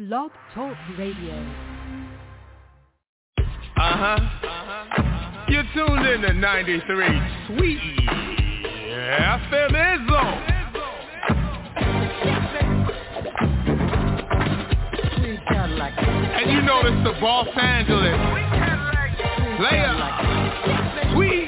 Blog Talk Radio. You're tuned in to 93 Sweet FM Izzo. And you know this the Los Angeles player. Sweet.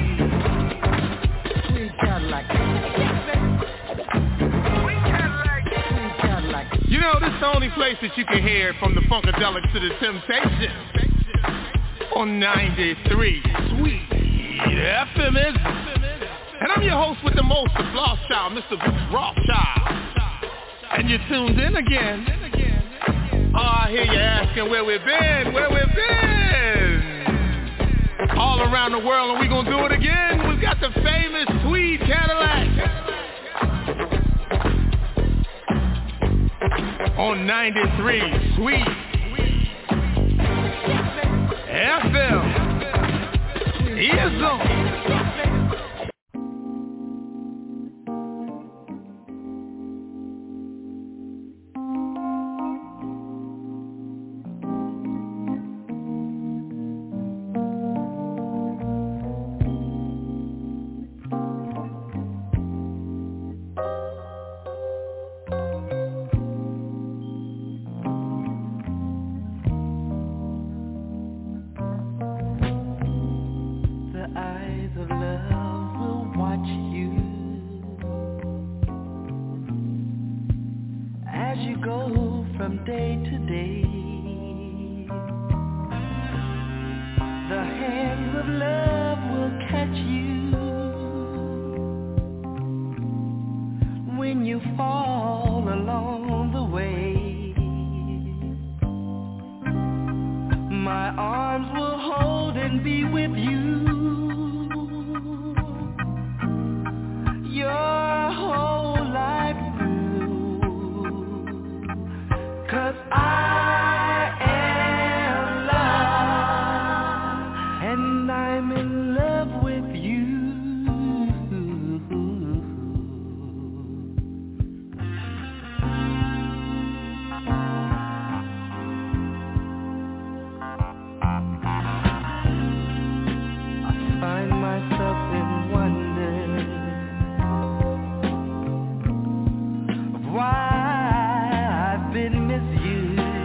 You know this is the only place that you can hear it, from the Funkadelic to the Temptations. On 93 Sweet FM Izzo. And I'm your host with the most, the Rothschild, Mr. Bruce Rothschild. And you're tuned in again. Oh, I hear you asking where we've been. All around the world, and we're going to do it again. We've got the famous Tweed Cadillac. On 93 Sweet FM Izzo. Why I've been misused.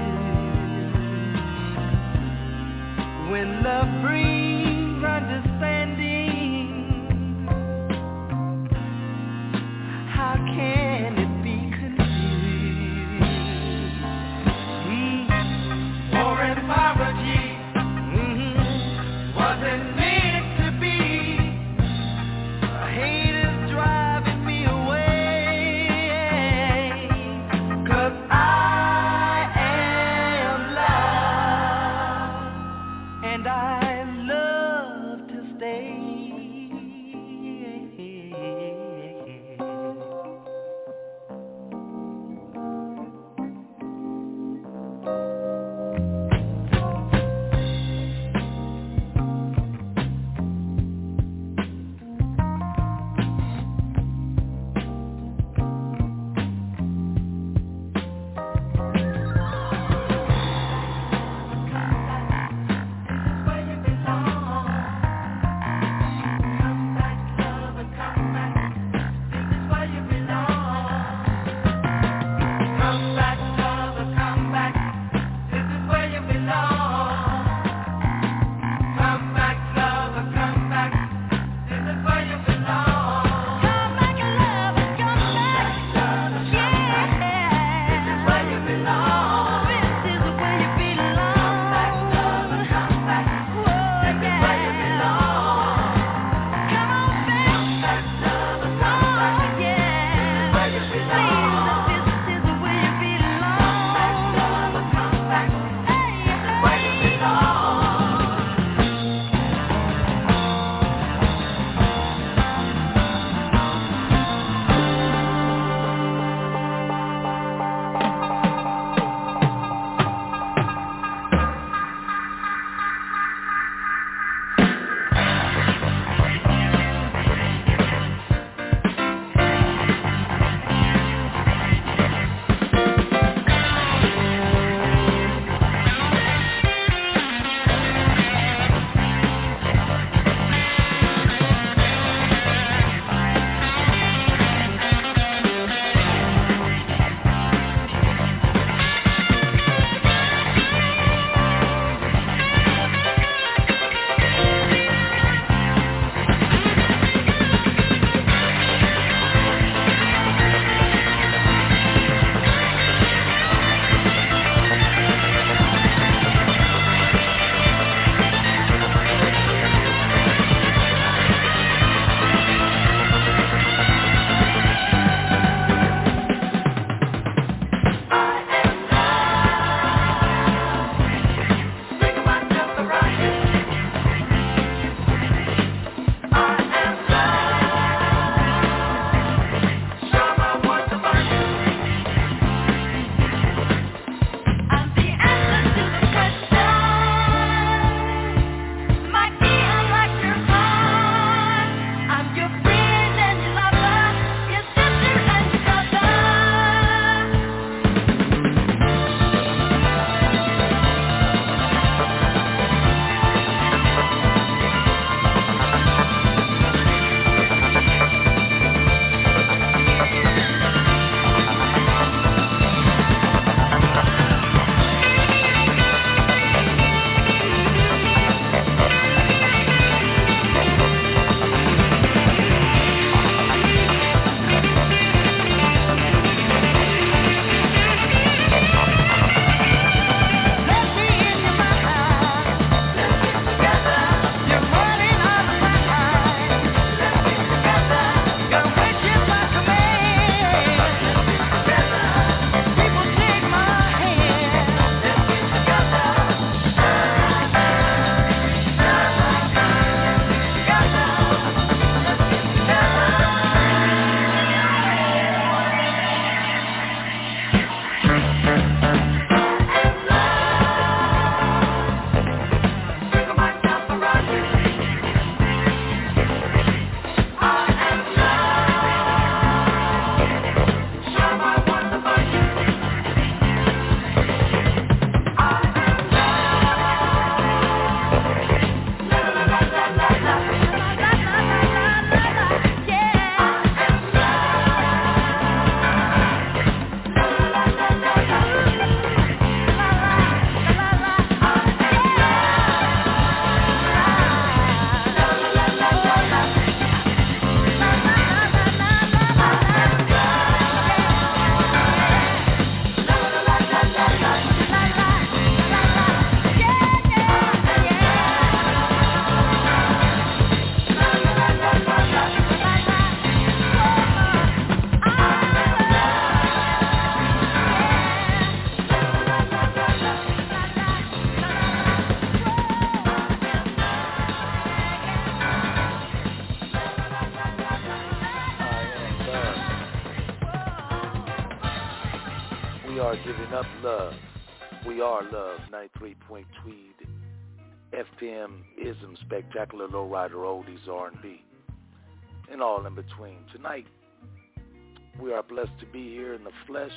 up love. We are love. 93 Point Tweed. FM ism, spectacular lowrider, oldies, R&B, and all in between. Tonight, we are blessed to be here in the flesh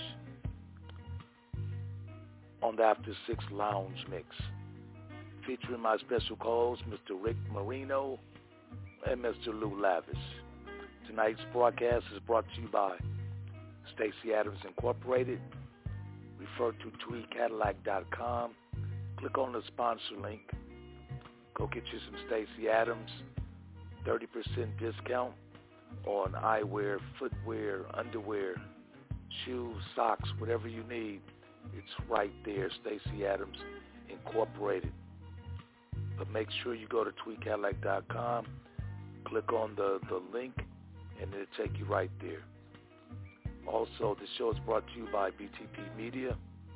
on the After 6 Lounge Mix, featuring my special co-hosts, Mr. Rick Marino and Mr. Lou Lavish. Tonight's broadcast is brought to you by Stacey Adams Incorporated. Refer to tweedcadillac.com. Click on the sponsor link. Go get you some Stacey Adams, 30% discount on eyewear, footwear, underwear, shoes, socks, whatever you need. It's right there, Stacey Adams Incorporated. But make sure you go to tweedcadillac.com, click on the link, and it'll take you right there. Also, the show is brought to you by BTP Media,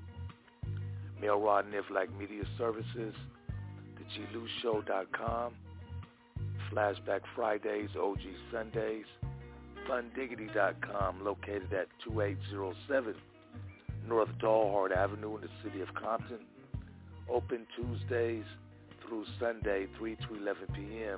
Mel Rod and Niflack Media Services, theglushow.com, Flashback Fridays, OG Sundays, fundiggity.com, located at 2807 North Dalhart Avenue in the city of Compton, open Tuesdays through Sunday, 3 to 11 p.m.,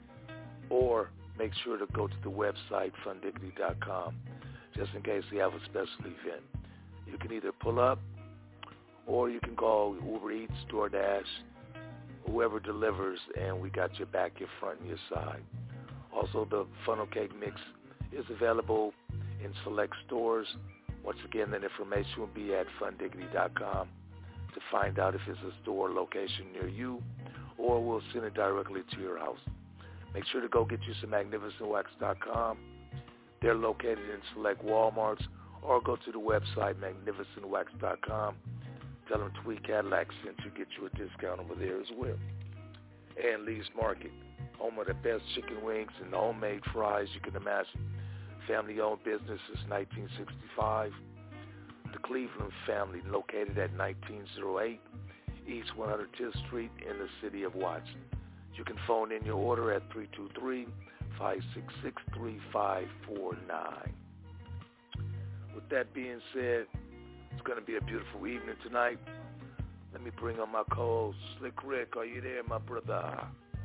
or make sure to go to the website, fundiggity.com, just in case we have a special event. You can either pull up, or you can call Uber Eats, DoorDash, whoever delivers, and we got your back, your front, and your side. Also, the funnel cake mix is available in select stores. Once again, that information will be at fundiggity.com to find out if it's a store location near you, or we'll send it directly to your house. Make sure to go get you some magnificentwax.com. They're located in select Walmarts, or go to the website, magnificentwax.com. Tell them Tweed Cadillac sent you, get you a discount over there as well. And Lee's Market, home of the best chicken wings and homemade fries you can imagine. Family-owned business since 1965. The Cleveland family, located at 1908 East 110th Street in the city of Watts. You can phone in your order at 323-566-3549. With that being said, it's going to be a beautiful evening tonight. Let me bring on my co-host, Slick Rick. Are you there, my brother?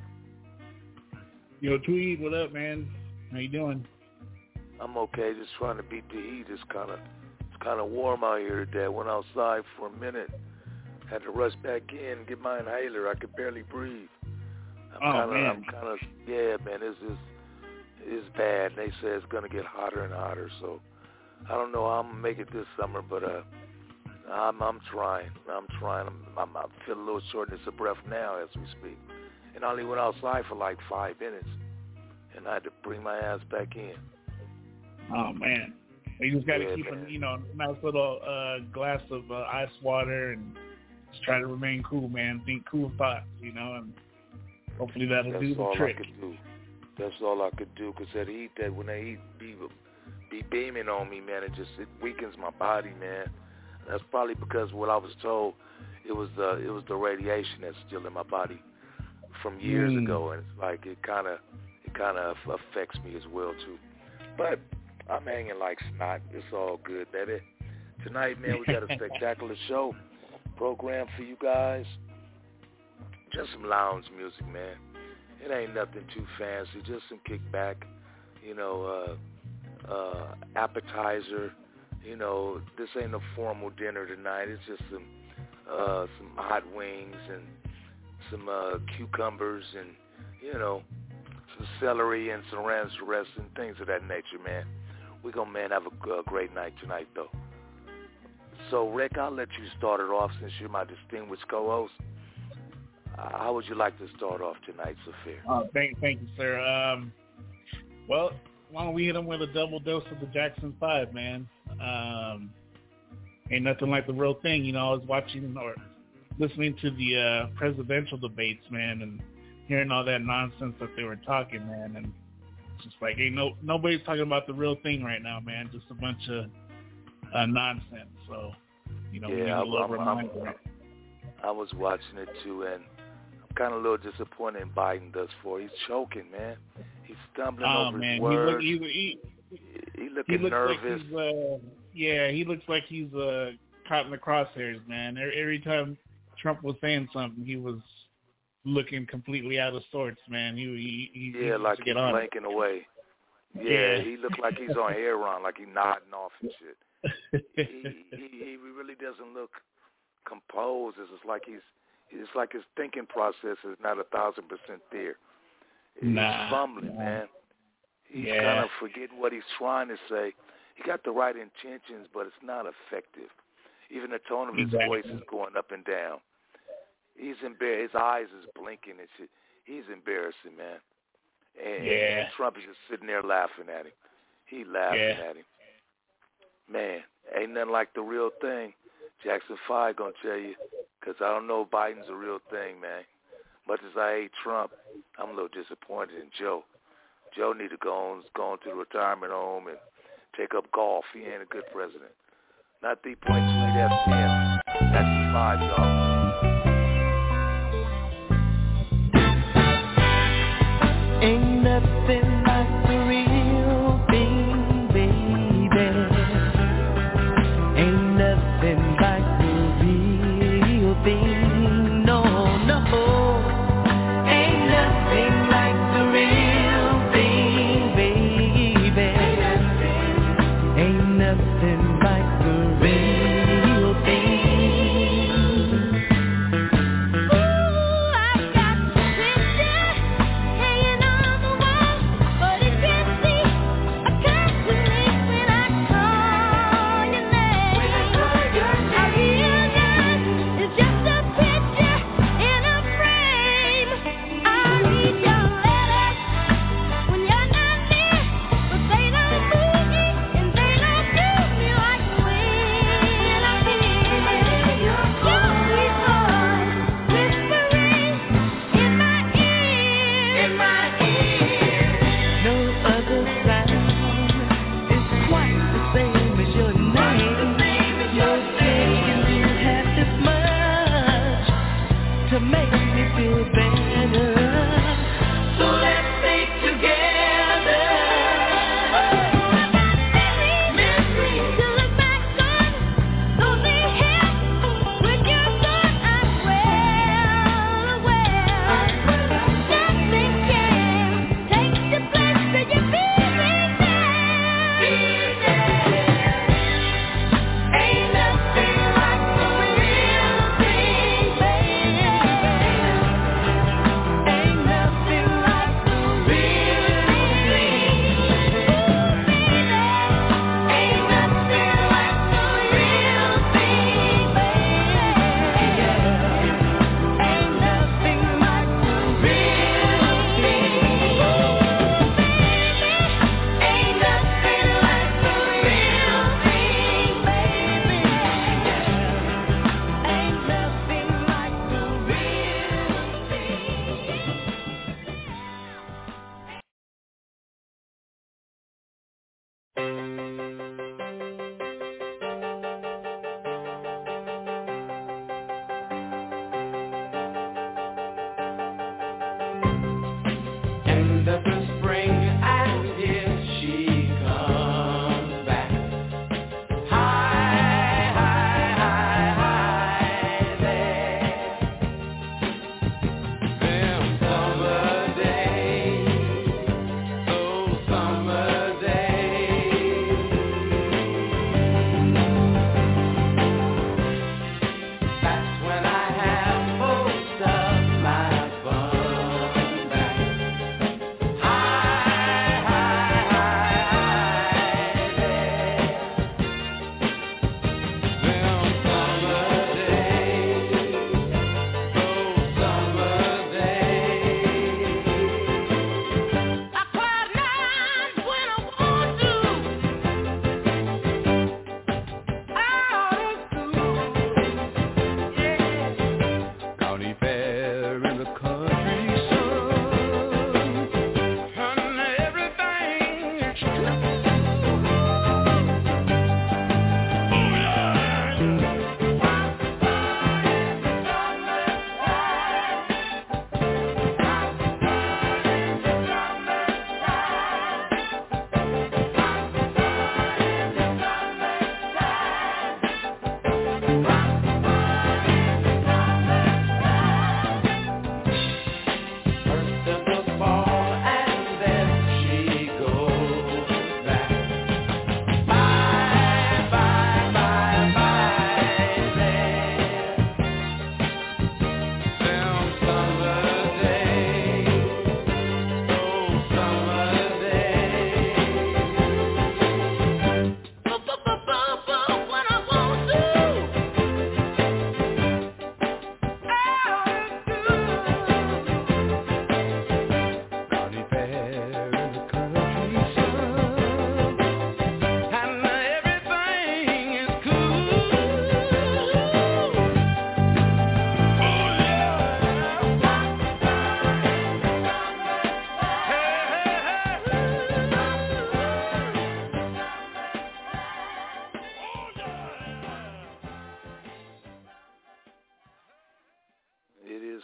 Yo, Tweed, what up, man? How you doing? I'm okay. Just trying to beat the heat. It's kind of warm out here today. I went outside for a minute. Had to rush back in and get my inhaler. I could barely breathe. Yeah, man. It's bad. They say it's going to get hotter and hotter. So I don't know how I'm going to make it this summer, but I'm trying. I feel a little shortness of breath now as we speak. And I only went outside for like 5 minutes, and I had to bring my ass back in. Oh, man. You just got to keep a nice little glass of ice water and just try to remain cool, man. Think cool thoughts, and hopefully that'll do the trick. That's all I could do, because that heat, that when they be beaming on me, man, it weakens my body, man. That's probably because what I was told, it was the radiation that's still in my body from years ago, and it's like it kind of affects me as well too. But I'm hanging like snot. It's all good, baby. Tonight, man, we got a spectacular show program for you guys. Just some lounge music, man. It ain't nothing too fancy. Just some kickback, appetizer. This ain't a formal dinner tonight. It's just some hot wings and some cucumbers and, some celery and some ranch dressing and things of that nature, man. We're going to, have a great night tonight, though. So, Rick, I'll let you start it off since you're my distinguished co-host. How would you like to start off tonight, Sophia? Thank you, sir. Well, why don't we hit them with a double dose of the Jackson 5, man? Ain't nothing like the real thing. I was watching or listening to the presidential debates, man, and hearing all that nonsense that they were talking, man, and it's just like, nobody's talking about the real thing right now, man. Just a bunch of nonsense. So, we need a little reminder. I was watching it too, and I'm kind of a little disappointed in Biden thus far. He's choking, man. He's stumbling over his words. He looking nervous. Like he looks like he's caught in the crosshairs, man. Every time Trump was saying something, he was looking completely out of sorts, man. He like he's blanking away. Yeah, he looked like he's on heroin, like he's nodding off and shit. he really doesn't look composed. It's like his thinking process is not 1,000% there. He's fumbling, man. He's kind of forgetting what he's trying to say. He got the right intentions, but it's not effective. Even the tone of his voice is going up and down. He's embarrassed. His eyes is blinking and shit. He's embarrassing, man. And Trump is just sitting there laughing at him. He laughing at him. Man, ain't nothing like the real thing. Jackson 5 gonna tell you, because I don't know if Biden's a real thing, man. Much as I hate Trump, I'm a little disappointed in Joe. Joe need to go on to the retirement home and take up golf. He ain't a good president. Not 3.2 FM. Jackson 5, y'all. Ain't nothing like the real thing, baby. Ain't nothing like the real thing, no, no. Ain't nothing like the real thing, baby. Ain't nothing like the real thing.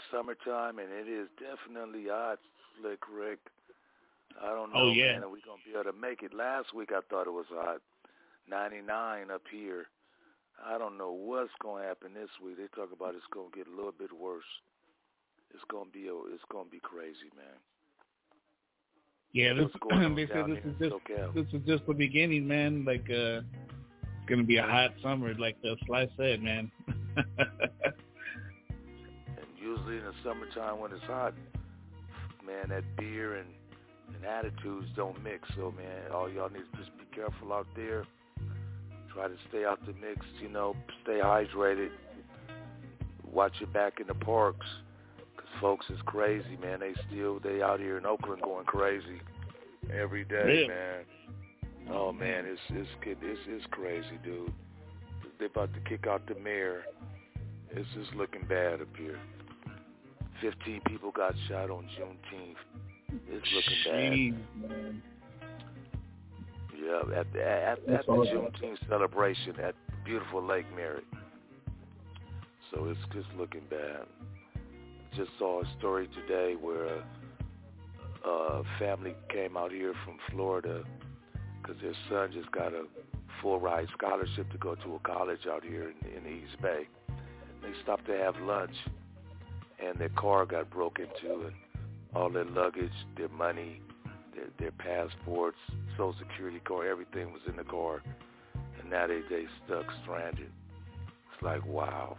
summertime, and it is definitely hot, Slick Rick. I don't know, Oh, yeah. man, are we going to be able to make it? Last week I thought it was hot, 99 up here. I don't know what's going to happen this week. They talk about it's going to get a little bit worse. It's going to be crazy, man. Yeah, they said this is just the beginning, man. Like, it's going to be a hot summer, like Sly said, man. And usually in the summertime when it's hot, man, that beer and attitudes don't mix. So, man, all y'all need to just be careful out there. Try to stay out the mix, stay hydrated. Watch your back in the parks, because folks is crazy, man. They out here in Oakland going crazy every day, really? Man. Oh, man, it's crazy, dude. They're about to kick out the mayor. It's just looking bad up here. 15 people got shot on Juneteenth. It's looking bad. Man. Yeah, at the Juneteenth celebration at beautiful Lake Merritt. So it's just looking bad. Just saw a story today where a family came out here from Florida because their son just got a full-ride scholarship to go to a college out here in the East Bay. They stopped to have lunch, and their car got broke into, and all their luggage, their money, their passports, Social Security card, everything was in the car, and now they stuck stranded. It's like, wow.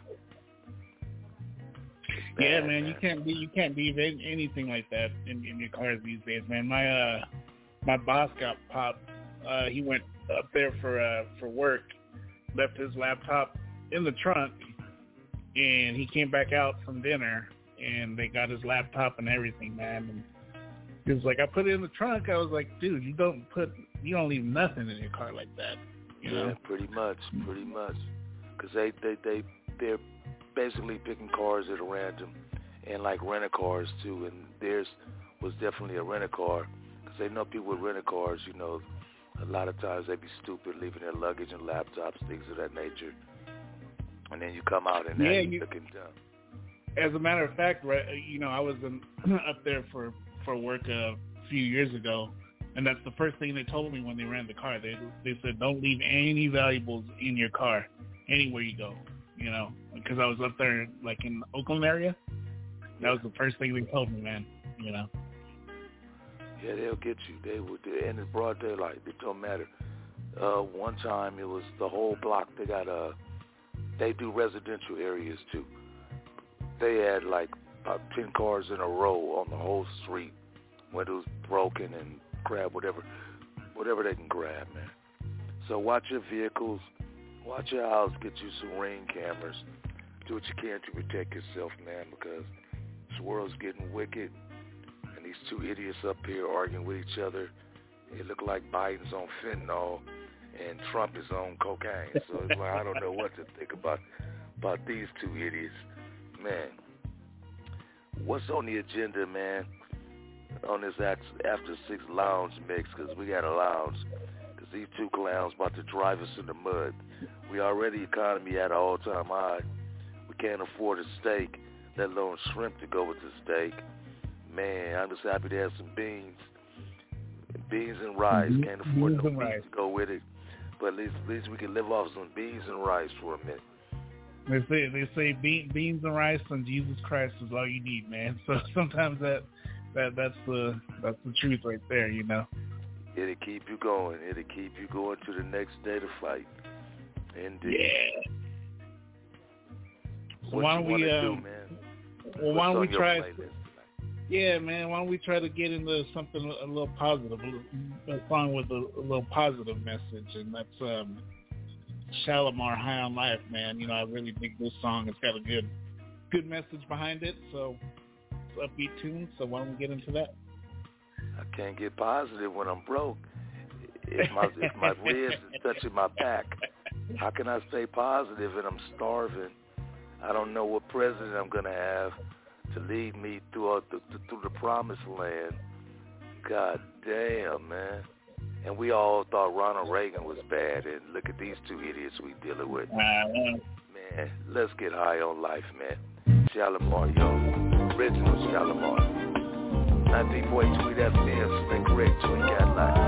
Bad, yeah, man, you can't leave anything like that in your cars these days, man. My boss got popped. He went up there for work, left his laptop in the trunk, and he came back out from dinner, and they got his laptop and everything, man. And he was like, I put it in the trunk. I was like, dude, you don't leave nothing in your car like that. You know? Yeah, pretty much. Because they're basically picking cars at random, and like rental cars too. And theirs was definitely a rental car, because they know people with rental cars. A lot of times they be stupid, leaving their luggage and laptops, things of that nature. And then you come out and now you're looking dumb. As a matter of fact, right, I was up there for work a few years ago, and that's the first thing they told me when they ran the car. They said, don't leave any valuables in your car anywhere you go, because I was up there like in the Oakland area. That was the first thing they told me, man. Yeah, they'll get you. They would, and it's broad daylight. It don't matter. One time it was the whole block. They do residential areas too. They had like about 10 cars in a row on the whole street. Windows broken and grab whatever they can grab, man. So watch your vehicles, watch your house, get you some Ring cameras. Do what you can to protect yourself, man, because this world's getting wicked. And these two idiots up here arguing with each other. It look like Biden's on fentanyl and Trump is on cocaine. So it's like, I don't know what to think about these two idiots. Man, what's on the agenda, man, on this After 6 lounge mix? Because we got a lounge. Because these two clowns about to drive us in the mud. We already economy at an all-time high. We can't afford a steak, let alone shrimp to go with the steak. Man, I'm just happy to have some beans and rice. Can't afford no beans to go with it. But at least we can live off some beans and rice for a minute. They say beans and rice and Jesus Christ is all you need, man. So sometimes that's the truth right there, It'll keep you going. It'll keep you going to the next day to fight. Indeed. Yeah. So what why don't we do, man? Well, why don't we try? Playlist? Yeah, man. Why don't we try to get into something a little positive, a song with a little positive message, and that's Shalimar, High on Life, man. I really dig this song. It's got a good message behind it, so it's upbeat tune. So why don't we get into that? I can't get positive when I'm broke. If my ribs is touching my back, how can I stay positive and I'm starving? I don't know what president I'm gonna have to lead me through the promised land. God damn, man. And we all thought Ronald Reagan was bad, and look at these two idiots we dealing with. Man, let's get high on life, man. Shalimar, y'all. original Shalimar. Now D-Boy Tweet FM, Spin Correct, Tweet Got Life.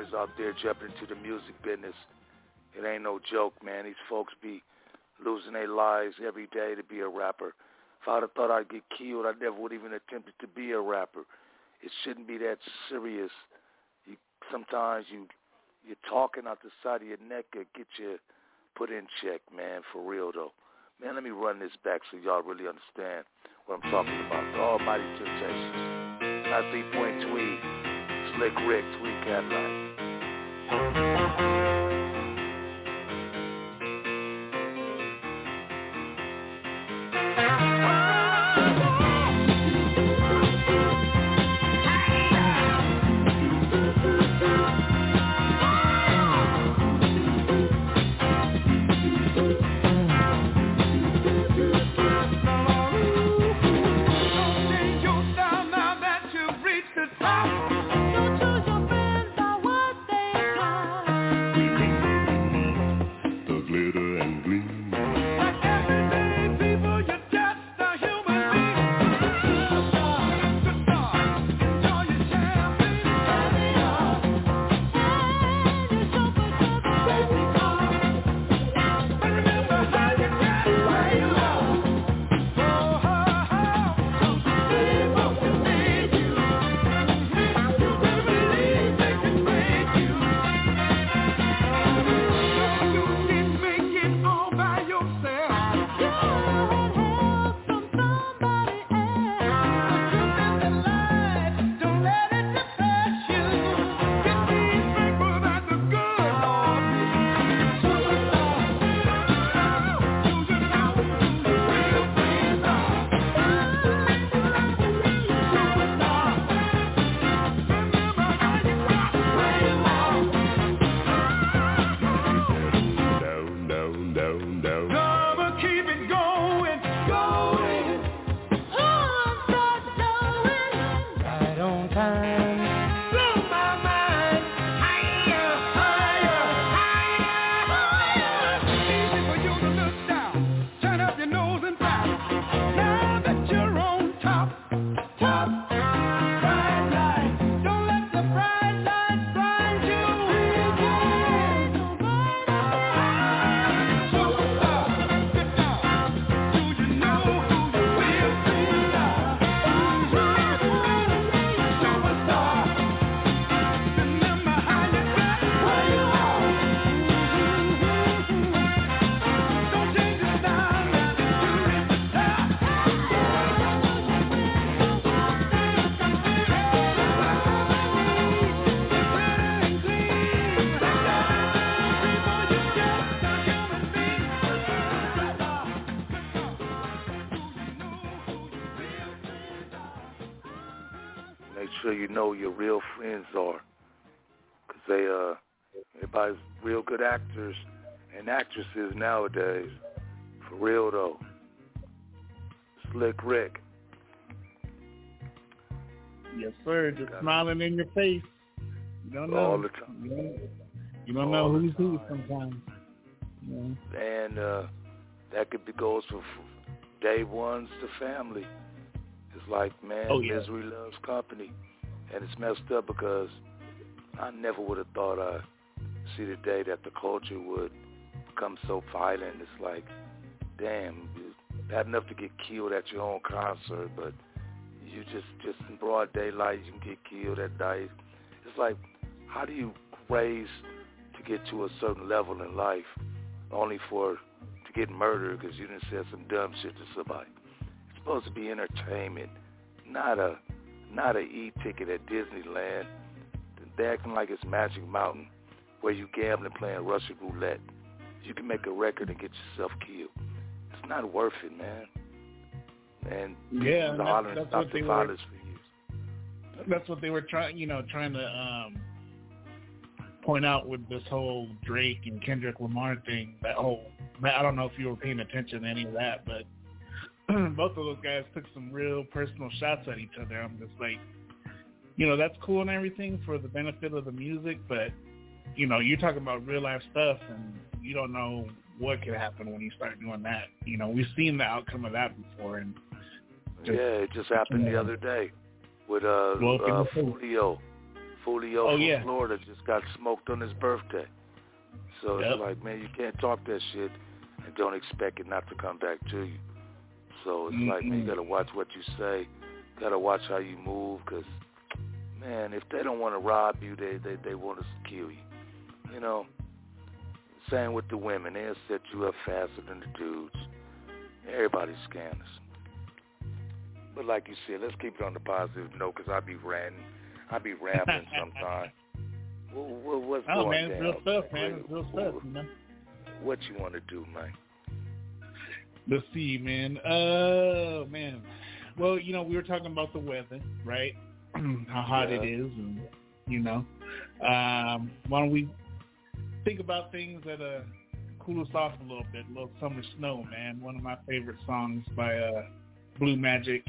rappers out there jumping into the music business. It ain't no joke, man. These folks be losing their lives every day to be a rapper. If I'd have thought I'd get killed, I never would even attempted to be a rapper. It shouldn't be that serious. Sometimes you're talking out the side of your neck to get you put in check, man, for real, though. Man, let me run this back so y'all really understand what I'm talking about. The Almighty Temptations. 93.3 Tweed. Slick Rick, Tweed Cadillac. You know your real friends are, because everybody's real good actors and actresses nowadays. For real though. Slick Rick. Yes, sir. Just smiling in your face. You don't know. All the time. You don't know who's who sometimes. Yeah. And that goes from day ones to family. It's like, man, misery loves company. And it's messed up because I never would have thought I'd see the day that the culture would become so violent. It's like, damn, bad enough to get killed at your own concert, but you just in broad daylight, you can get killed at night. It's like, how do you raise to get to a certain level in life only to get murdered because you done said some dumb shit to somebody? It's supposed to be entertainment, not a e-ticket at Disneyland. They're acting like it's Magic Mountain where you gambling playing Russian roulette. You can make a record and get yourself killed. It's not worth it, man. And that's stop the violence for years. That's what they were trying to point out with this whole Drake and Kendrick Lamar thing. I don't know if you were paying attention to any of that, but both of those guys took some real personal shots at each other. I'm just like, that's cool and everything for the benefit of the music, but, you're talking about real life stuff and you don't know what could happen when you start doing that. We've seen the outcome of that before. And it just happened the other day with Fulio Julio from Florida just got smoked on his birthday. So it's like, man, you can't talk that shit and don't expect it not to come back to you. So it's like, man, you got to watch what you say. Got to watch how you move because, man, if they don't want to rob you, they want to kill you. You know? Same with the women. They'll set you up faster than the dudes. Everybody's scammers. But like you said, let's keep it on the positive note because I be ranting. I be rambling sometimes. What's going man, down? It's real stuff, man. It's real stuff, you know? What you want to do, man? Let's see, man. Oh, man. Well, you know, we were talking about the weather, right? How hot it is, and, you know. Why don't we think about things that cool us off a little bit, a little Summer Snow, man. One of my favorite songs by Blue Magic.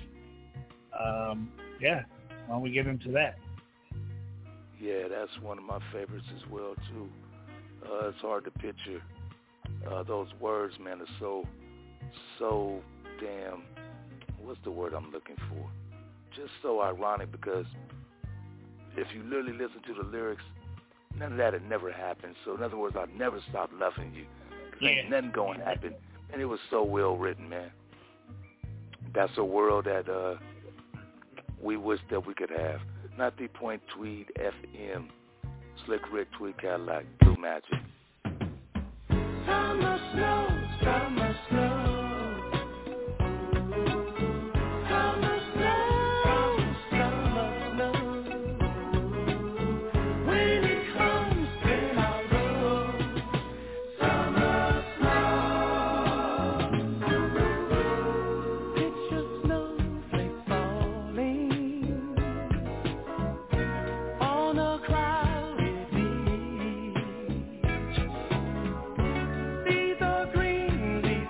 Why don't we get into that? Yeah, that's one of my favorites as well, too. It's hard to picture. Those words, man, are so damn, what's the word I'm looking for? Just so ironic because if you literally listen to the lyrics, none of that had never happened. So in other words, I'll never stop loving you. Ain't nothing going to happen. And it was so well written, man. That's a world that we wish that we could have. 90.3 Tweed FM, Slick Rick Tweed Cadillac, Blue Magic. Summer snow, summer snow. See the green leaves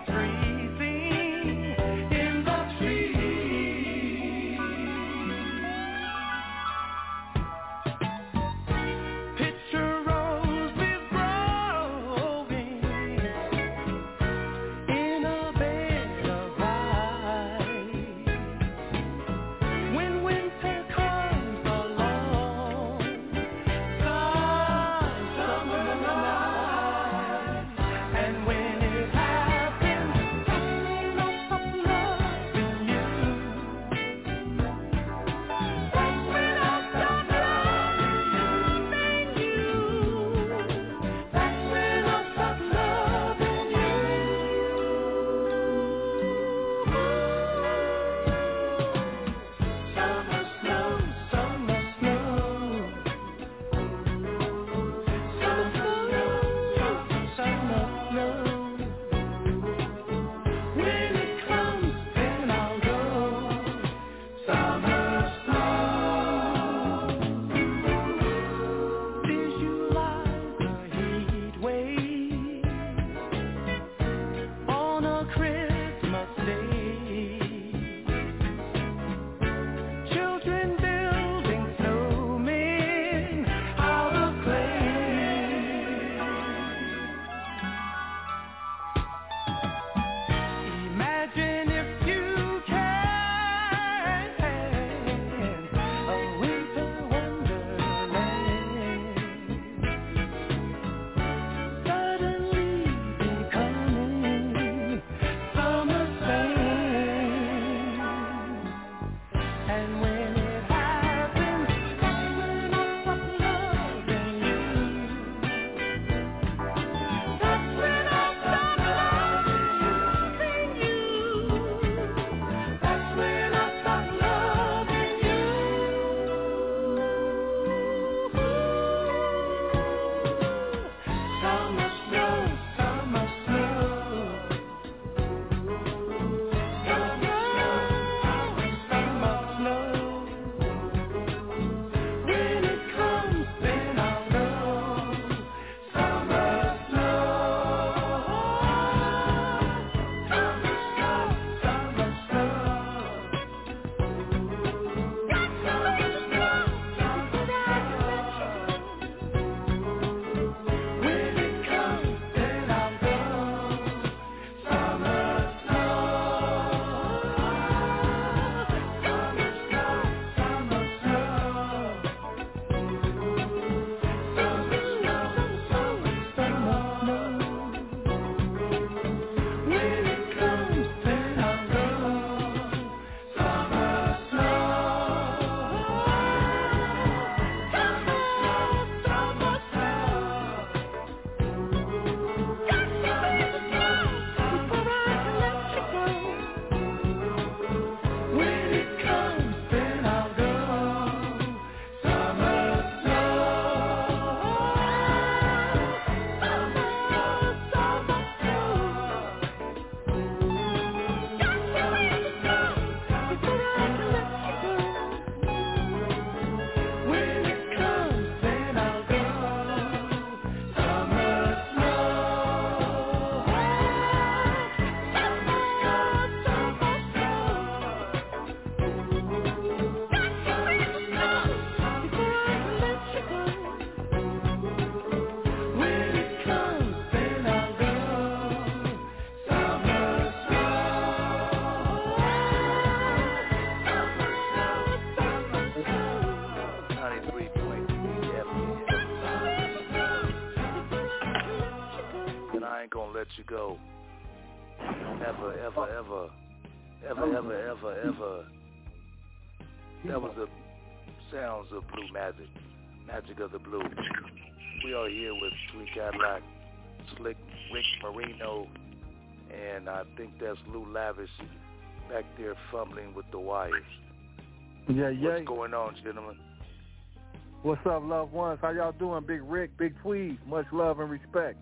gonna let you go. Ever, ever, ever. Ever, ever, ever, ever. That was the sounds of Blue Magic. Magic of the Blue. We are here with Tweet Cadillac, Slick Rick Marino, and I think that's Lou Lavish back there fumbling with the wires. Yeah. What's going on, gentlemen? What's up, loved ones? How y'all doing? Big Rick, Big Tweed. Much love and respect.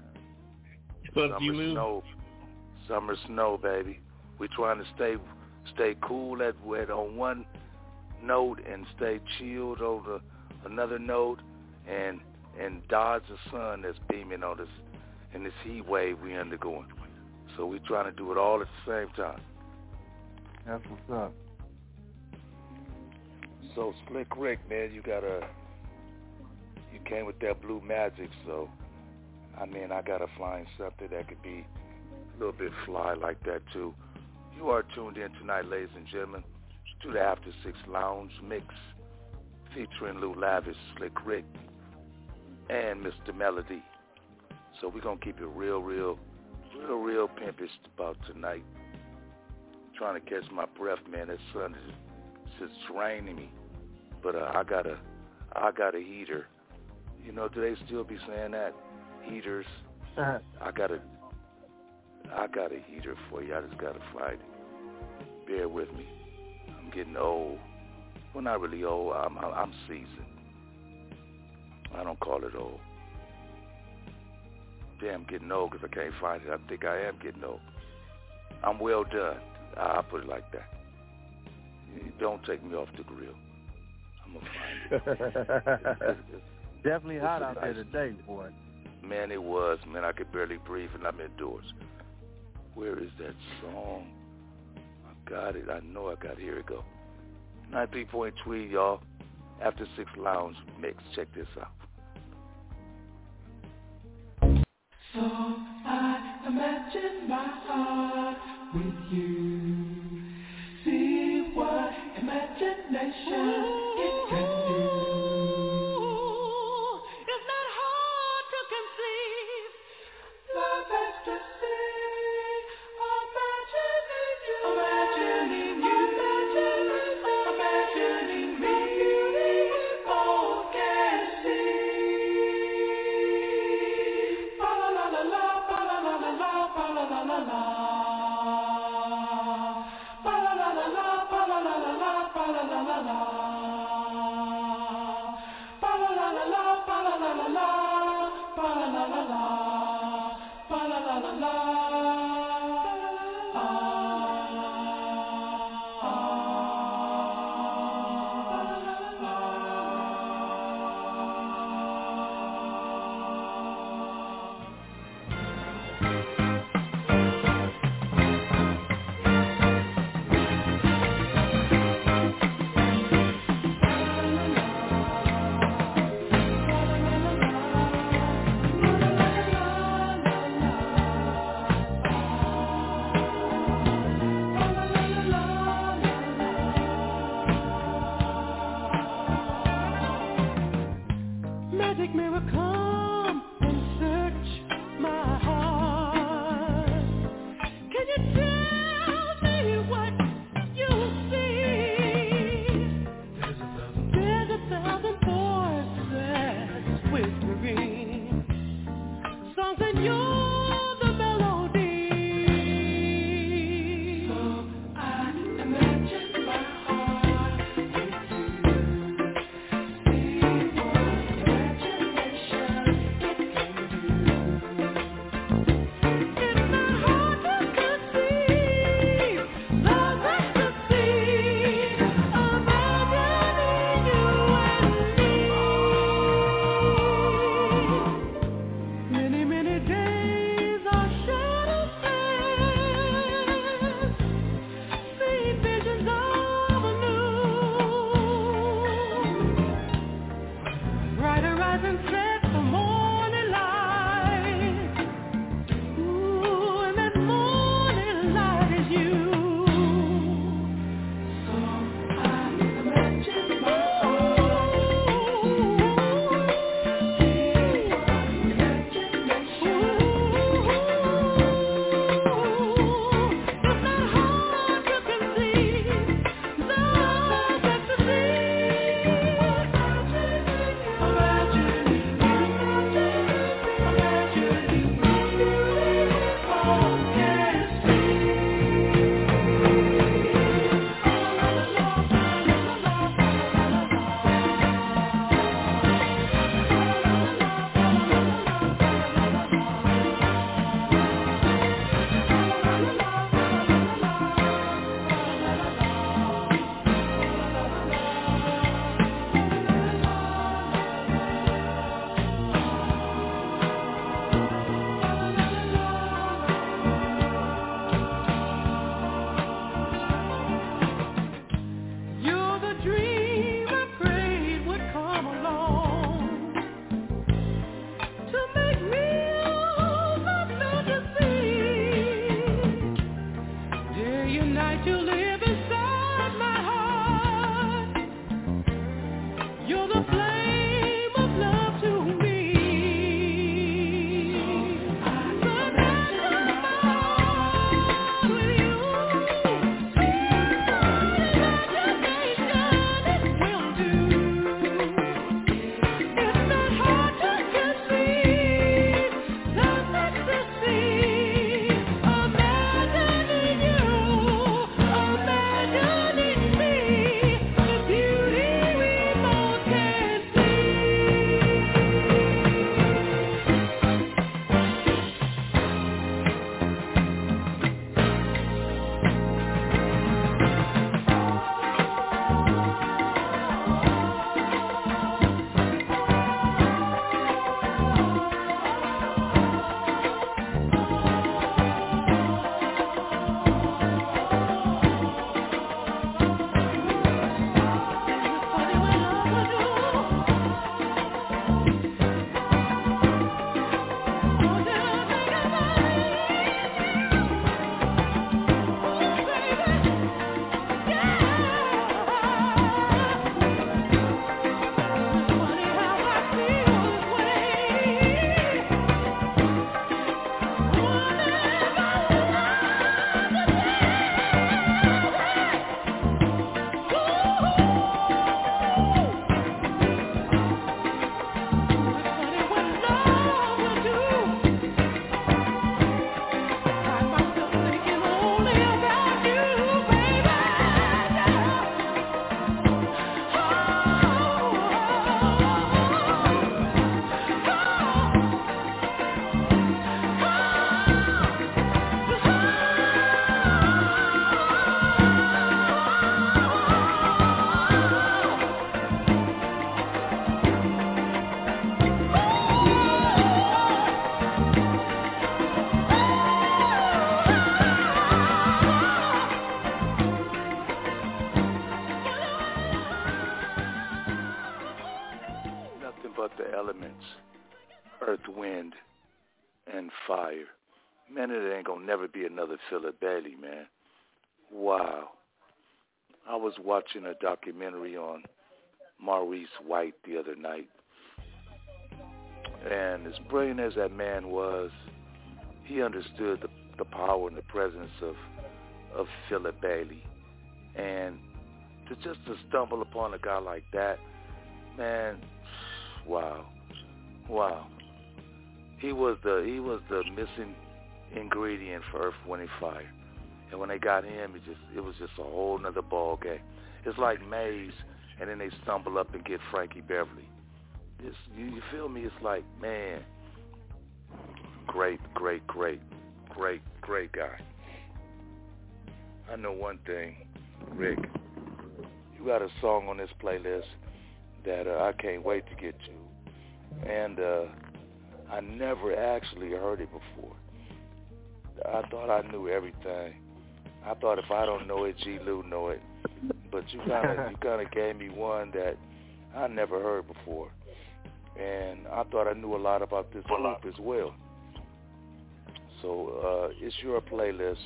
Summer snow, baby. We're trying to stay cool on one note and stay chilled on another note and dodge the sun that's beaming on us in this heat wave we undergoing. So we're trying to do it all at the same time. That's what's up. So Slick Rick, man, you came with that Blue Magic, so I gotta find something that could be a little bit fly like that too. You are tuned in tonight, ladies and gentlemen, to the After 6 Lounge Mix featuring Lou Lavish, Slick Rick, and Mr. Melody. So we're gonna keep it real pimpish about tonight. Trying to catch my breath, man. That sun is just draining me. But I got a heater. You know, do they still be saying that? Heaters. I got a heater for you. I just gotta find it. Bear with me. I'm getting old. Well, not really old. I'm seasoned. I don't call it old. Damn, getting old because I can't find it. I think I am getting old. I'm well done. I'll put it like that. Don't take me off the grill. I'm going to find it. Definitely hot out there today, boy. Man, it was. Man, I could barely breathe, and I'm indoors. Where is that song? I got it. I know I got it. Here we go. 93 Tweed, y'all. After 6 Lounge Mix. Check this out. So I imagine my heart with you. See what imagination it can do. It's not hard to conceive love ecstasy. Imagining you, imagining me. All can see. Fa la la la la, fa la la la la, fa la la la la. You live inside my heart. You're the flame of love to me. The night of my heart with you. Imagination will do. It's not hard to conceive love ecstasy. Imagining you, imagining me, the beauty we both can see. Funny what love will do. Oh, did I think about it? Oh, baby, yeah. Funny how I feel this way. Whenever funny what love will do. Find myself thinking only about you, baby. Nothing but the elements, earth, wind, and fire. Man, it ain't gonna never be another Philip Bailey, man. Wow. I was watching a documentary on Maurice White the other night. And as brilliant as that man was, he understood the power and the presence of Philip Bailey. And to stumble upon a guy like that, man, wow. He was the missing ingredient for Earth, Wind and Fire. And when they got him, it was just a whole nother ball game. It's like Maze, and then they stumble up and get Frankie Beverly. You feel me? It's like, man, great guy. I know one thing, Rick. You got a song on this playlist that I can't wait to get to. And I never actually heard it before. I thought I knew everything. I thought if I don't know it, G. Lou know it. But you kind of gave me one that I never heard before. And I thought I knew a lot about this group as well. So it's your playlist.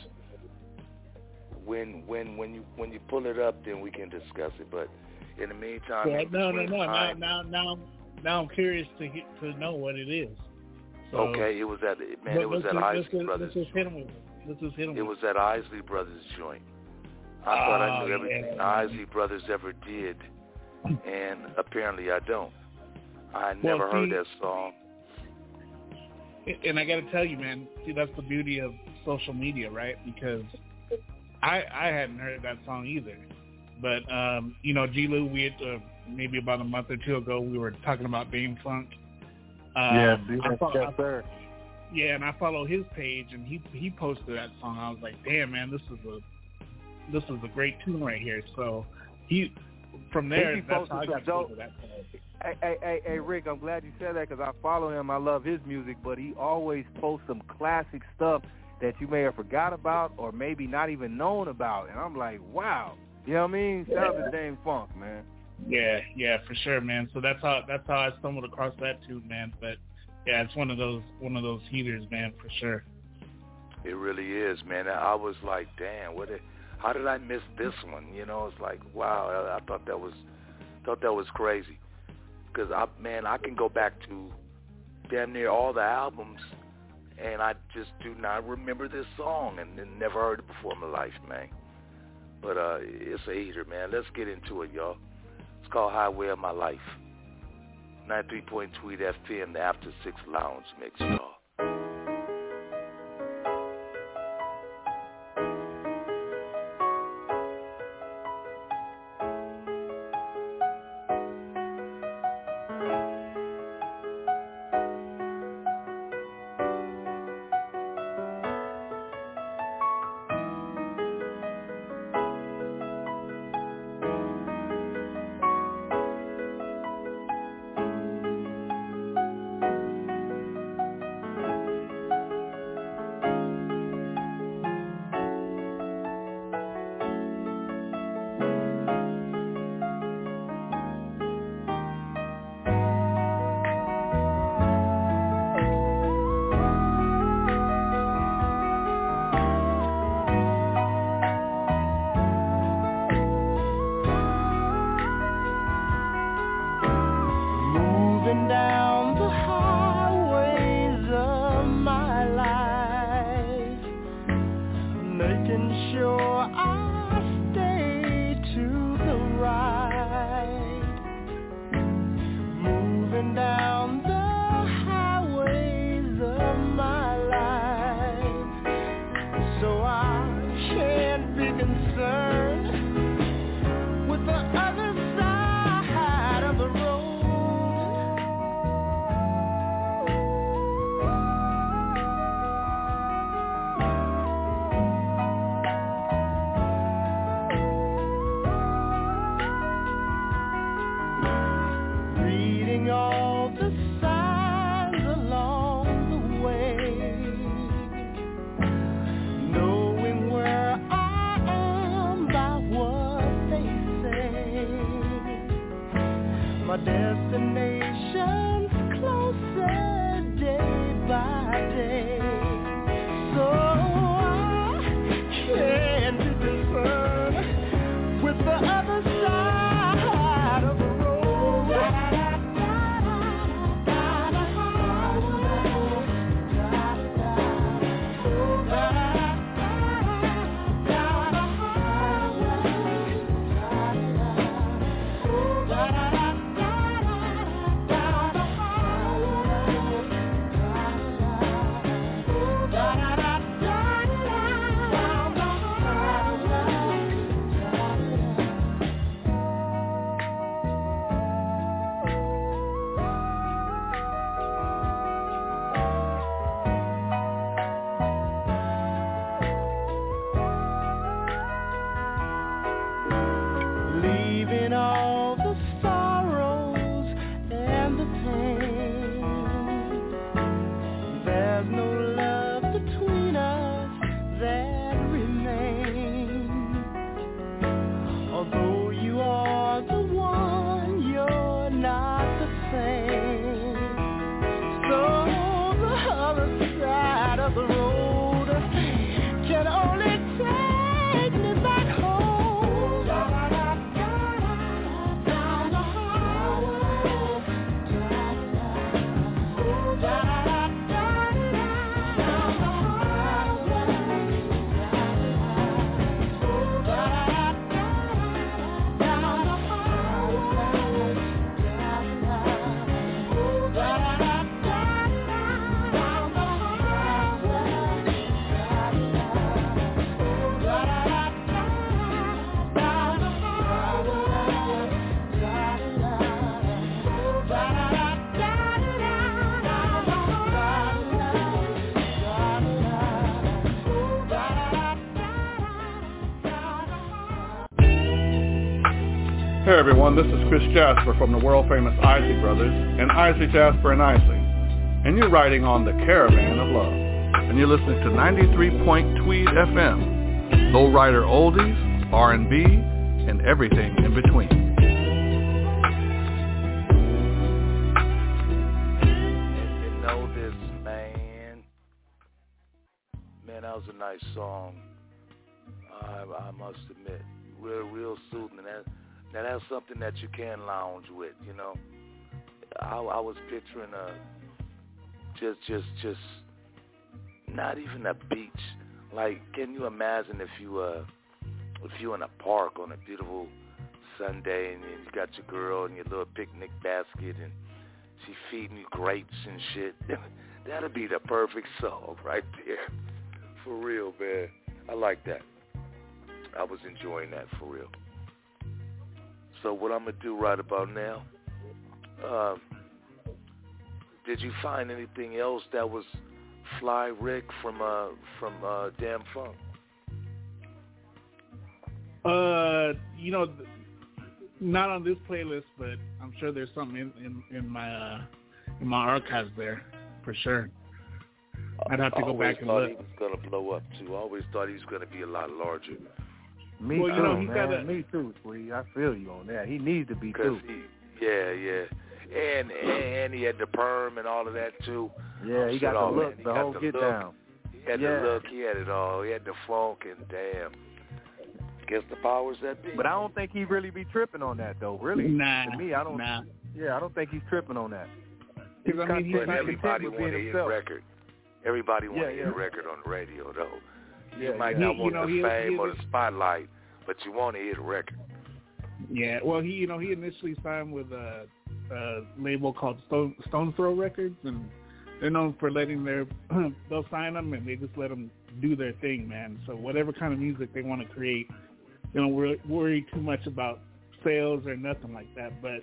When you pull it up, then we can discuss it. But in the meantime, Yeah, no. Now I'm curious to know what it is. So, okay, it was at Isley Brothers. Let's hit him. It was at Isley Brothers joint. I thought I knew everything the Isley Brothers ever did, and apparently I don't. I never heard that song. And I got to tell you, man, see, that's the beauty of social media, right? Because I hadn't heard that song either. But, G. Lou, we had, maybe about a month or two ago, we were talking about Dame Funk. Yes, sir. Yeah, and I follow his page, and he posted that song. I was like, damn, man, this is a great tune right here. So from there, that's how I got to that song. Hey, Rick, I'm glad you said that because I follow him. I love his music, but he always posts some classic stuff that you may have forgot about or maybe not even known about. And I'm like, wow. You know what I mean? Shout out to Dame Funk, man. Yeah, for sure, man. So that's how I stumbled across that too, man. But yeah, it's one of those heaters, man, for sure. It really is, man. I was like, damn, how did I miss this one? You know, it's like, wow, I thought that was crazy. Because, I can go back to damn near all the albums, and I just do not remember this song and never heard it before in my life, man. But it's a heater, man. Let's get into it, y'all. It's called Highway of My Life. 93.2 FM, the After 6 Lounge mix, y'all. Hey everyone, this is Chris Jasper from the world-famous Isley Brothers and Isley Jasper and Isley. And you're riding on the Caravan of Love. And you're listening to 93.2 FM. Lowrider oldies, R&B, and everything in between. And you know this, man. Man, that was a nice song. I must admit, real soothing. Now that's something that you can lounge with, you know. I was picturing just not even a beach. Like, can you imagine if you in a park on a beautiful Sunday and you got your girl and your little picnic basket and she feeding you grapes and shit? That'd be the perfect song right there. For real, man. I like that. I was enjoying that for real. So what I'm going to do right about now, did you find anything else that was Fly Rick from Damn Funk? You know, not on this playlist, but I'm sure there's something in my archives there for sure. I'd have to go back and look. I always thought he was going to blow up too. I always thought he was going to be a lot larger. Me too, man. Me too, Sweet. I feel you on that. He needs to be too. Yeah. And he had the perm and all of that too. Yeah, he got the look, the whole get down. He had the look, he had it all. He had the funk, and damn. Guess the powers that be. But I don't think he really be tripping on that though. Really? Nah. To me, I don't. Nah. Yeah, I don't think he's tripping on that. Because I mean, he's not everybody want to hear the record. Everybody want to hear the record on the radio though. You might not want the fame or the spotlight, but you want to hear the record. Yeah, well, he initially signed with a label called Stone Throw Records, and they're known for letting they'll sign them and they just let them do their thing, man. So whatever kind of music they want to create, they don't worry too much about sales or nothing like that. But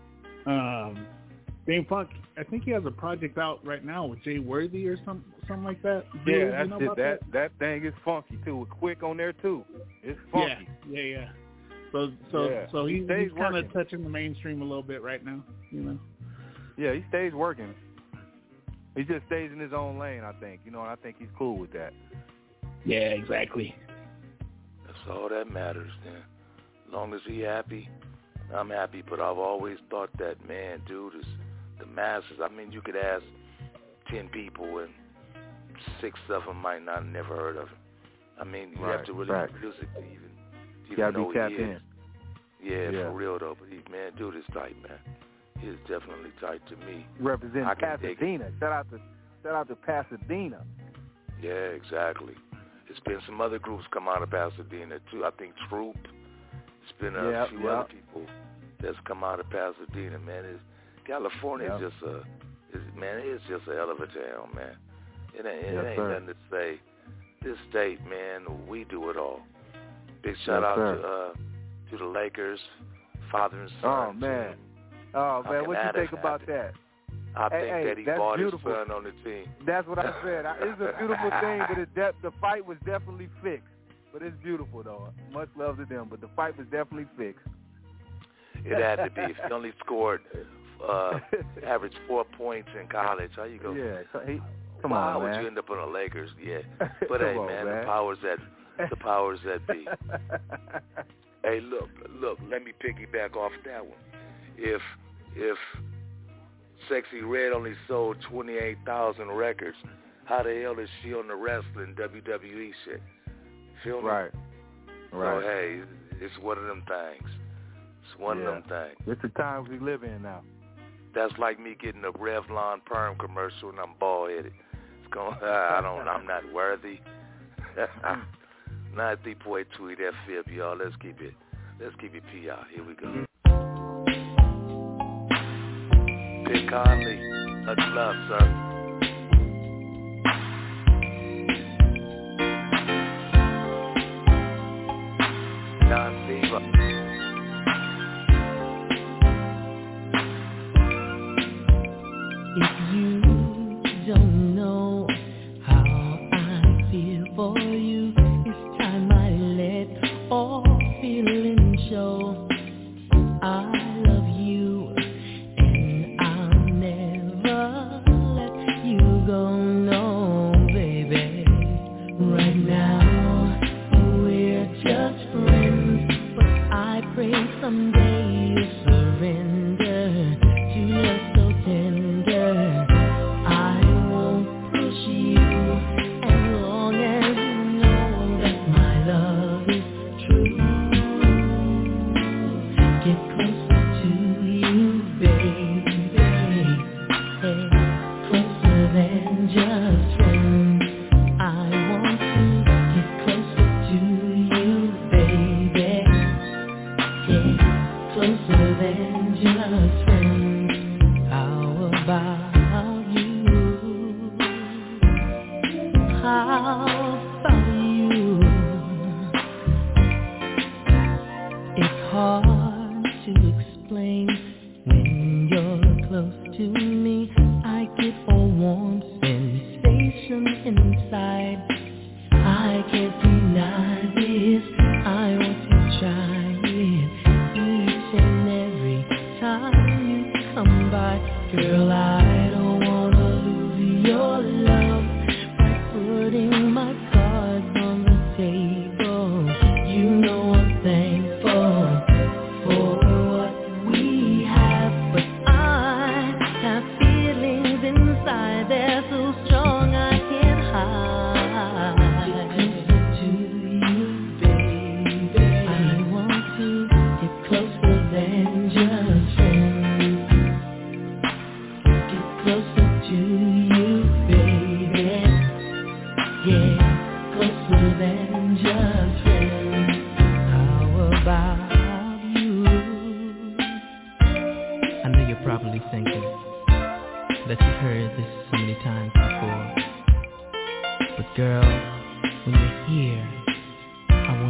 Dame Funk, I think he has a project out right now with Jay Worthy or something like that. Yeah, that's it. That thing is funky too. Quick on there too. It's funky. Yeah. So he's kind of touching the mainstream a little bit right now, you know. Yeah, he stays working. He just stays in his own lane, I think. You know, and I think he's cool with that. Yeah, exactly. That's all that matters, then. As long as he's happy, I'm happy. But I've always thought that, man, dude, is the masses. I mean, you could ask 10 people and 6 of them might not have never heard of him. I mean, you have to really make music to even know who he is. Yeah, for real though. But dude is tight, man. He is definitely tight to me. Representing Pasadena. Shout out to Pasadena. Yeah, exactly. There's been some other groups come out of Pasadena too. I think Troop. There's been a few other people that's come out of Pasadena, man. California is it's just a hell of a town, man. It ain't nothing to say. This state, man, we do it all. Big shout out to the Lakers, father and son. Oh man, what you think about that? I think that he bought his son on the team. That's what I said. It's a beautiful thing, but the fight was definitely fixed. But it's beautiful though. Much love to them, but the fight was definitely fixed. It had to be. If he only scored average 4 points in college, how you go? Yeah, come on, man. How would you end up on the Lakers? Yeah, but hey, man, the powers that be. Hey, look, let me piggyback off that one. If Sexy Red only sold 28,000 records, how the hell is she on the wrestling WWE shit? Feel me? Right. So, hey, it's one of them things. It's one of them things. It's the times we live in now. That's like me getting a Revlon perm commercial and I'm bald-headed. It's going, I'm not worthy. 93.2 FM, y'all. Let's keep it PR. Here we go. Pick Conley, much love, sir. Don Diva. If you don't know how I feel for you, it's time I let all feelings show. I love you and I'll never let you go, no, baby. Right now we're just friends, but I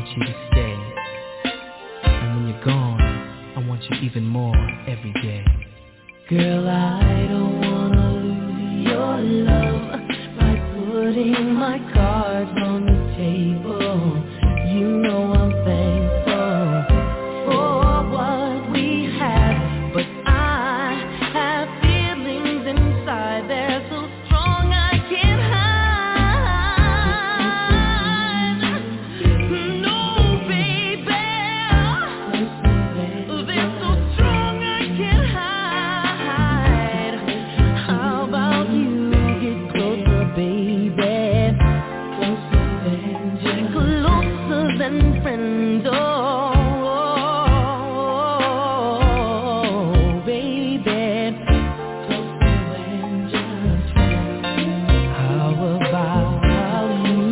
want you to stay. And when you're gone, I want you even more every day. Girl, I don't wanna lose your love by putting my cards on the table. You know I'm thankful for what we have, but I have feelings inside. They're so strong I can't hide. No, baby, they're so strong I can't hide. How about you get closer, baby? Closer than friends, oh, baby. How about you?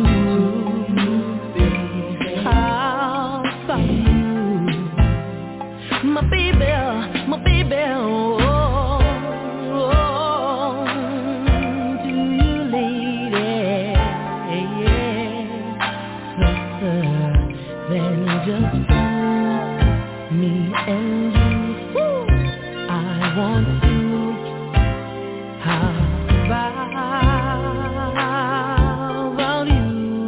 How about you? My baby, oh, do you, lady? Then just me and you. I want to. How about you?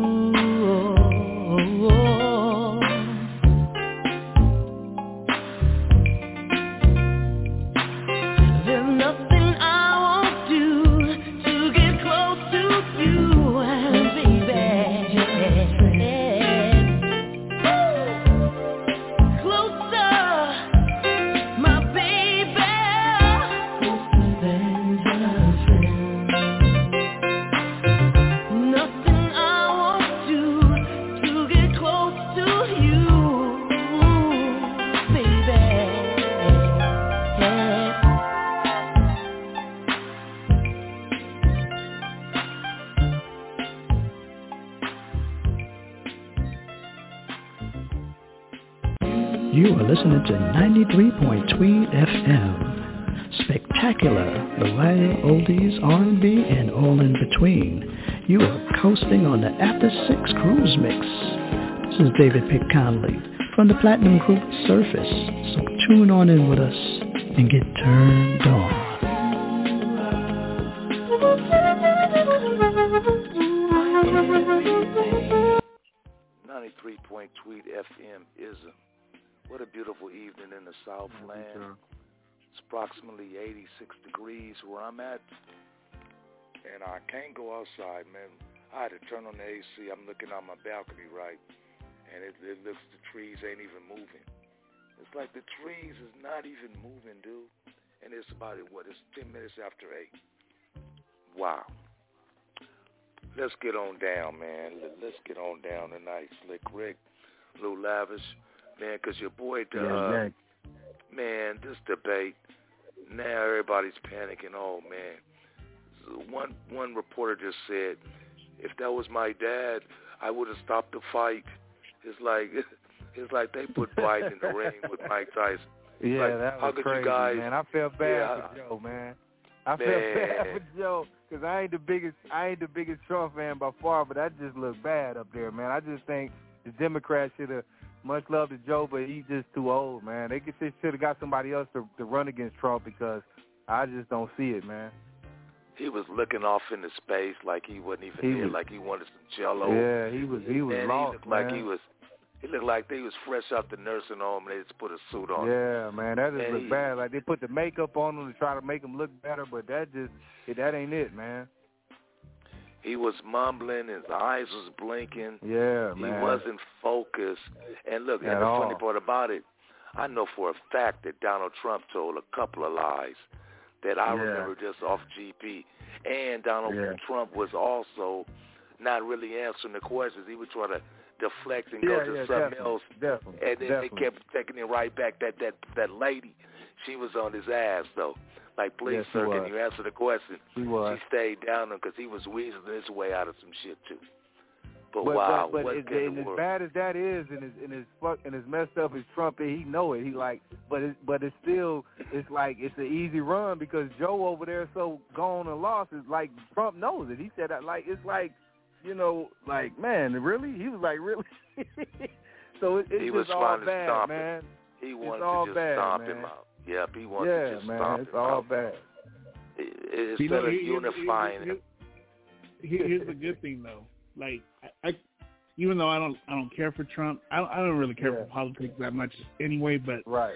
There's nothing I won't do to get close to you, baby. Closer, my baby. Closer than just friends. Nothing I won't do to get close to you, baby. You are listening to 93.3 FM. Spectacular, the wild oldies, R&B, and all in between. You are coasting on the After 6 Cruise Mix. This is David Pick Conley from the Platinum Group Surface. So tune on in with us and get turned on. 93.3 FM is what a beautiful evening in the Southland. It's approximately 86 degrees where I'm at, and I can't go outside, man. I had to turn on the AC. I'm looking out my balcony, right, and it looks the trees ain't even moving. It's like the trees is not even moving, dude. And it's about, it's 10 minutes after 8. Wow. Let's get on down, man. Let's get on down tonight. Slick Rick, Lou Lavish, man, because your boy, man, this debate, now everybody's panicking. Oh, man. One reporter just said, if that was my dad, I would have stopped the fight. It's like they put Biden in the ring with Mike Tyson. Yeah, like, that how was could crazy, you guys, man. I felt bad for Joe, man. I felt bad for Joe because I ain't the biggest Trump fan by far, but that just looked bad up there, man. I just think the Democrats should have much love to Joe, but he's just too old, man. They should have got somebody else to run against Trump because I just don't see it, man. He was looking off into space like he wasn't even there, like he wanted some Jell-O. Yeah, he was lost, like he looked like they was fresh out the nursing home and they just put a suit on. Yeah, man, that just looked bad. Like they put the makeup on him to try to make him look better, but that ain't it, man. He was mumbling, his eyes was blinking. Yeah, man. He wasn't focused. And look, and the funny part about it, I know for a fact that Donald Trump told a couple of lies that I remember just off GP. And Donald Trump was also not really answering the questions. He would try to deflect and go to something else. And then they kept taking it right back. That lady, she was on his ass, though. Like, please, sir, can you answer the question? She stayed down there because he was weaseling his way out of some shit, too. But wow, but as bad as that is, and as messed up as Trump is, he know it. He like, but it's still, it's like it's an easy run because Joe over there so gone and lost. It's like Trump knows it. He said that, like, it's like, you know, like, man, really? He was like, really? So it's he was just all trying to bad, stomp man. him. He wanted all to just bad, stomp man. him out. Yep, he wanted to just stomp it's him all out. bad. Instead of unifying him. Here's the good thing, though. Like, I even though I don't care for Trump, I don't really care for politics that much anyway. But right,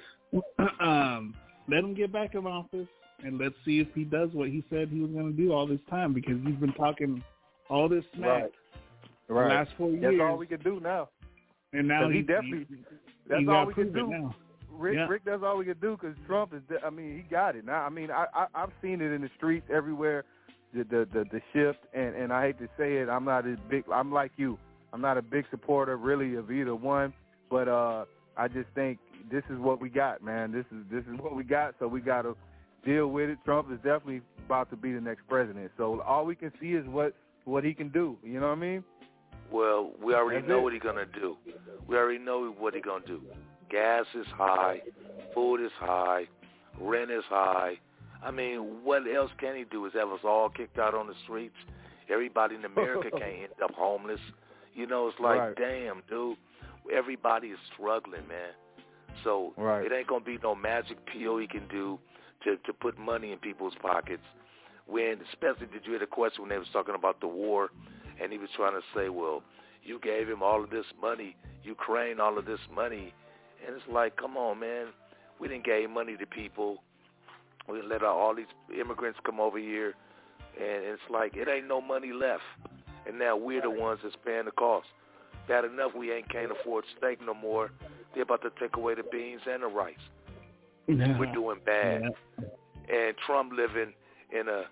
let him get back in office, and let's see if he does what he said he was going to do all this time, because he's been talking all this smack the last 4 years. That's all we can do now. And now he definitely. That's all we can do. Now. Rick, that's all we can do, because Trump is. I mean, he got it now. I mean, I've seen it in the streets everywhere. The shift, and I hate to say it, I'm not as big. I'm like you. I'm not a big supporter really of either one, but I just think this is what we got, man. This is what we got, so we got to deal with it. Trump is definitely about to be the next president, so all we can see is what he can do. You know what I mean? Well, we already know what he's gonna do. We already know what he's gonna do. Gas is high, food is high, rent is high. I mean, what else can he do? Is have us all kicked out on the streets? Everybody in America can't end up homeless. You know, it's like, damn, dude, everybody is struggling, man. So it ain't going to be no magic pill he can do to put money in people's pockets. When, especially, did you hear the question when they was talking about the war, and he was trying to say, well, you gave him all of this money, Ukraine all of this money, and it's like, come on, man, we didn't give money to people. We let all these immigrants come over here, and it's like it ain't no money left. And now we're the ones that's paying the cost. Bad enough we can't afford steak no more. They're about to take away the beans and the rice. Yeah. We're doing bad. Yeah. And Trump living in a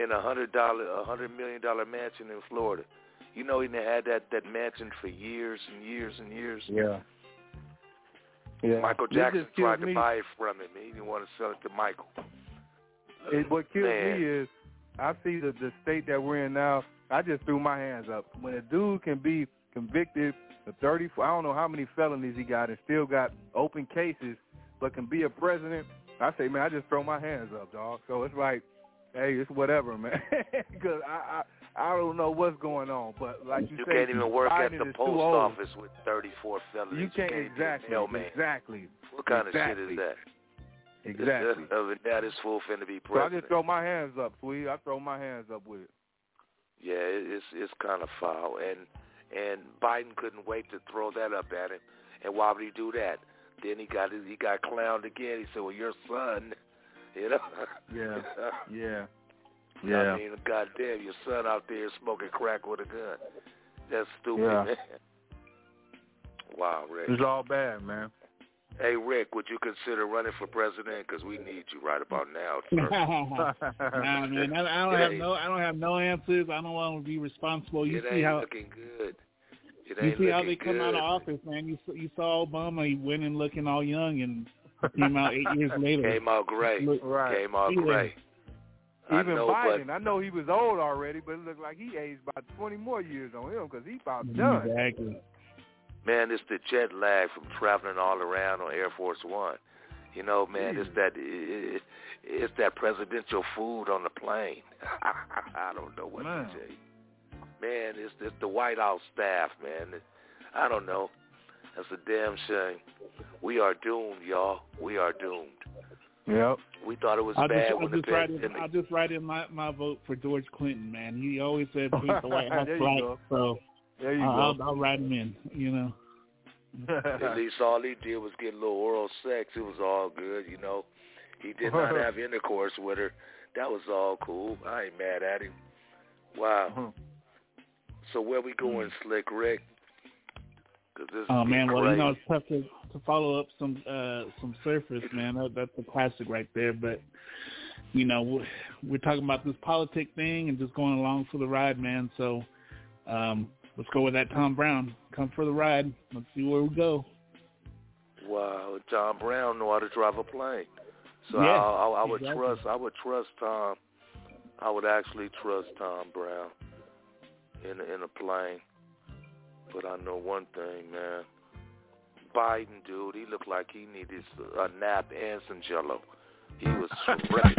$100 million mansion in Florida. You know, he had that mansion for years and years and years. Yeah. Yeah. Michael Jackson tried to buy it from him. He didn't want to sell it to Michael. What kills me is I see the state that we're in now. I just threw my hands up. When a dude can be convicted of 34, I don't know how many felonies he got and still got open cases, but can be a president, I say, man, I just throw my hands up, dog. So it's like, hey, it's whatever, man. Because I don't know what's going on. But like you say, can't even work Biden at the post office with 34 felonies. You can't exactly. What kind of shit is that? Exactly. That is full finna be president. So I just throw my hands up, sweet. I throw my hands up with it. Yeah, it's kind of foul, and Biden couldn't wait to throw that up at him. And why would he do that? Then he got clowned again. He said, "Well, your son, you know." Yeah. I mean, goddamn, your son out there smoking crack with a gun. That's stupid, man. Wow, Rick. It's all bad, man. Hey, Rick, would you consider running for president? Because we need you right about now, sir. Nah, man, I don't have no answers. I don't want to be responsible. You see how looking good. You see how they come out of office, man. You saw Obama. He went in looking all young and came out 8 years later. Came out great. Came out great. Even Biden, I know he was old already, but it looked like he aged about 20 more years on him because he's about done. Exactly. Man, it's the jet lag from traveling all around on Air Force One. You know, man, it's that presidential food on the plane. I don't know what to tell you. Man, it's the White House staff, man. I don't know. That's a damn shame. We are doomed, y'all. We are doomed. Yep. We thought it was bad when the pandemic. I'll just write in my vote for George Clinton, man. He always said paint the White House black, so there you go. I'll write him in, you know. At least all he did was get a little oral sex. It was all good, you know. He did not have intercourse with her. That was all cool. I ain't mad at him. Wow. So where we going, Slick Rick? Man, well, you know, it's tough to follow up some Surface, man. That's a classic right there. But, you know, we're talking about this politic thing and just going along for the ride, man. So let's go with that Tom Brown. Come for the ride. Let's see where we go. Wow, Tom Brown know how to drive a plane. So yeah, I would trust Tom. I would actually trust Tom Brown in a plane. But I know one thing, man. Biden, dude, he looked like he needed a nap and some Jell-O. He was terrific.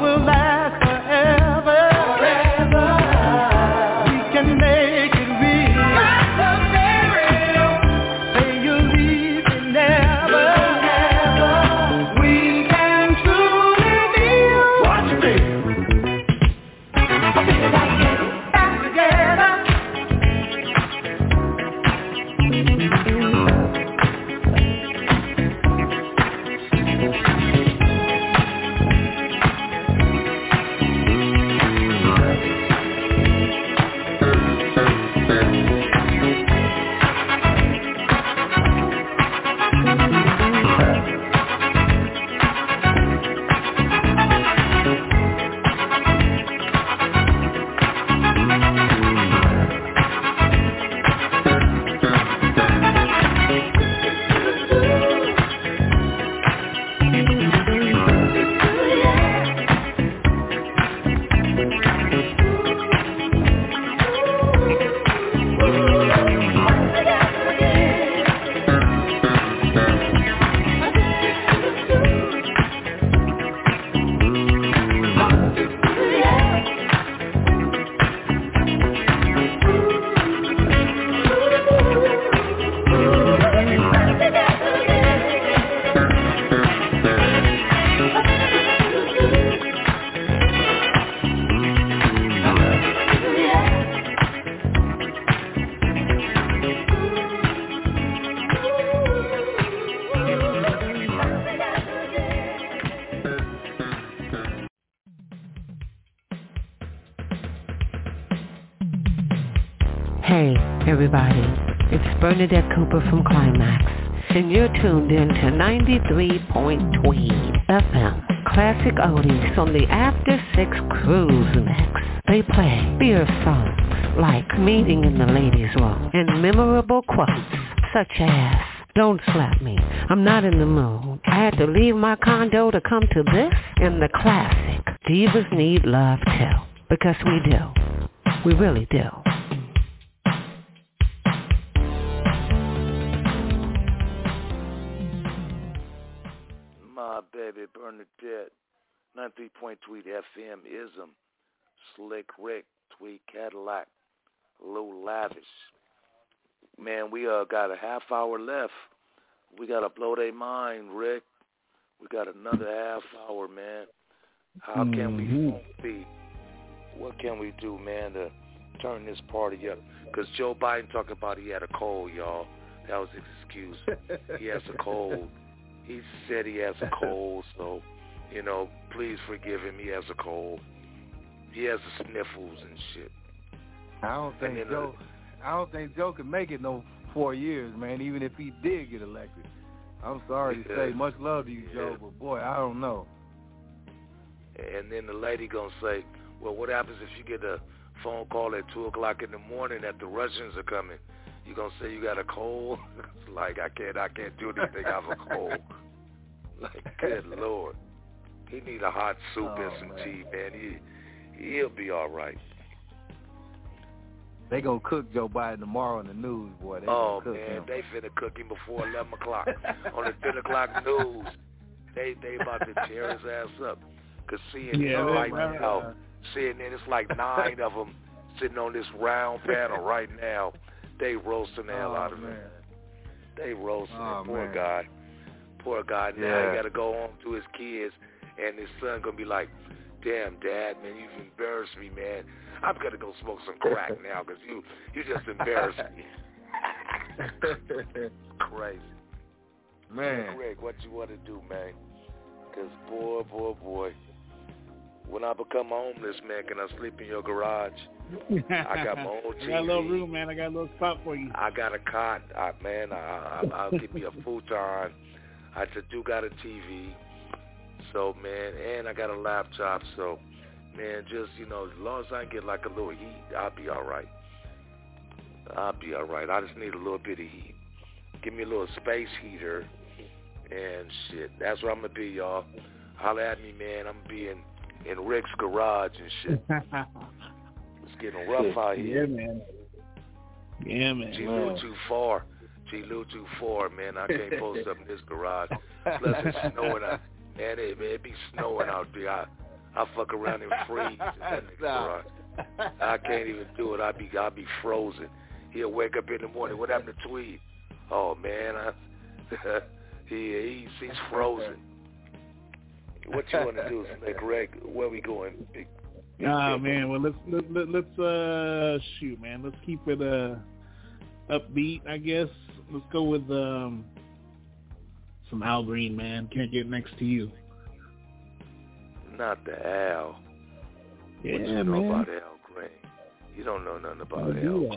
will last forever. We can make it real. Say you'll leave me never. We can truly feel what you feel. Back together. Hey, everybody, it's Bernadette Cooper from Climax, and you're tuned in to 93.3 FM. Classic oldies on the After 6 Cruise Mix. They play beer songs like Meeting in the Ladies' Room and memorable quotes such as, "Don't slap me, I'm not in the mood. I had to leave my condo to come to this," and the classic, "Divas Need Love Too," because we do. We really do. My baby Bernadette, 93.3 FM Ism, Slick Rick, Tweet Cadillac, Lou Lavish. Man, we got a half hour left. We got to blow their mind, Rick. We got another half hour, man. How can we be? What can we do, man, to turn this party up? Because Joe Biden talked about he had a cold, y'all. That was his excuse. He has a cold. He said he has a cold, so, you know, please forgive him. He has a cold. He has the sniffles and shit. I don't think Joe can make it no 4 years, man, even if he did get elected. I'm sorry to say, much love to you, Joe, but boy, I don't know. And then the lady gonna say, well, what happens if you get a phone call at 2 o'clock in the morning that the Russians are coming? You gonna say you got a cold? It's like, I can't do anything. I have a cold. Like, good Lord. He need a hot soup and some tea, man. He'll be all right. They gonna cook Joe Biden tomorrow in the news, boy. They gonna cook him. They finna cook him before 11 o'clock. On the 10 o'clock news, they about to tear his ass up. Because CNN right now, CNN, it's like 9 of them sitting on this round panel right now. They roasting the hell out of him. They roasting him. Poor guy. Poor guy. Now he got to go home to his kids, and his son going to be like, damn, Dad, man, you've embarrassed me, man. I'm going to go smoke some crack now because you just embarrassed me. Crazy. Man. Greg, what you want to do, man? Because, boy, when I become homeless, man, can I sleep in your garage? I got my own TV. I got a little room, man. I got a little spot for you. I got a cot, man. I'll give me a futon. I do got a TV. So, man, and I got a laptop. So, man, just, as long as I get like a little heat, I'll be all right. I just need a little bit of heat. Give me a little space heater and shit. That's where I'm going to be, y'all. Holler at me, man. I'm going to be in Rick's garage and shit. It's getting rough out here. Yeah, man. G-Lou too far, man. I can't post up in this garage. Plus it's snowing out. Man, it be snowing out there. I fuck around and freeze. I can't even do it. I'll be frozen. He'll wake up in the morning. What happened to Tweed? Oh man, he's frozen. What you want to do, Greg? Where we going? Man. Well, let's shoot, man. Let's keep it upbeat, I guess. Let's go with some Al Green, man. Can't Get Next to You. Not the Al. Yeah, what you know about Al Green? You don't know nothing about Al Green.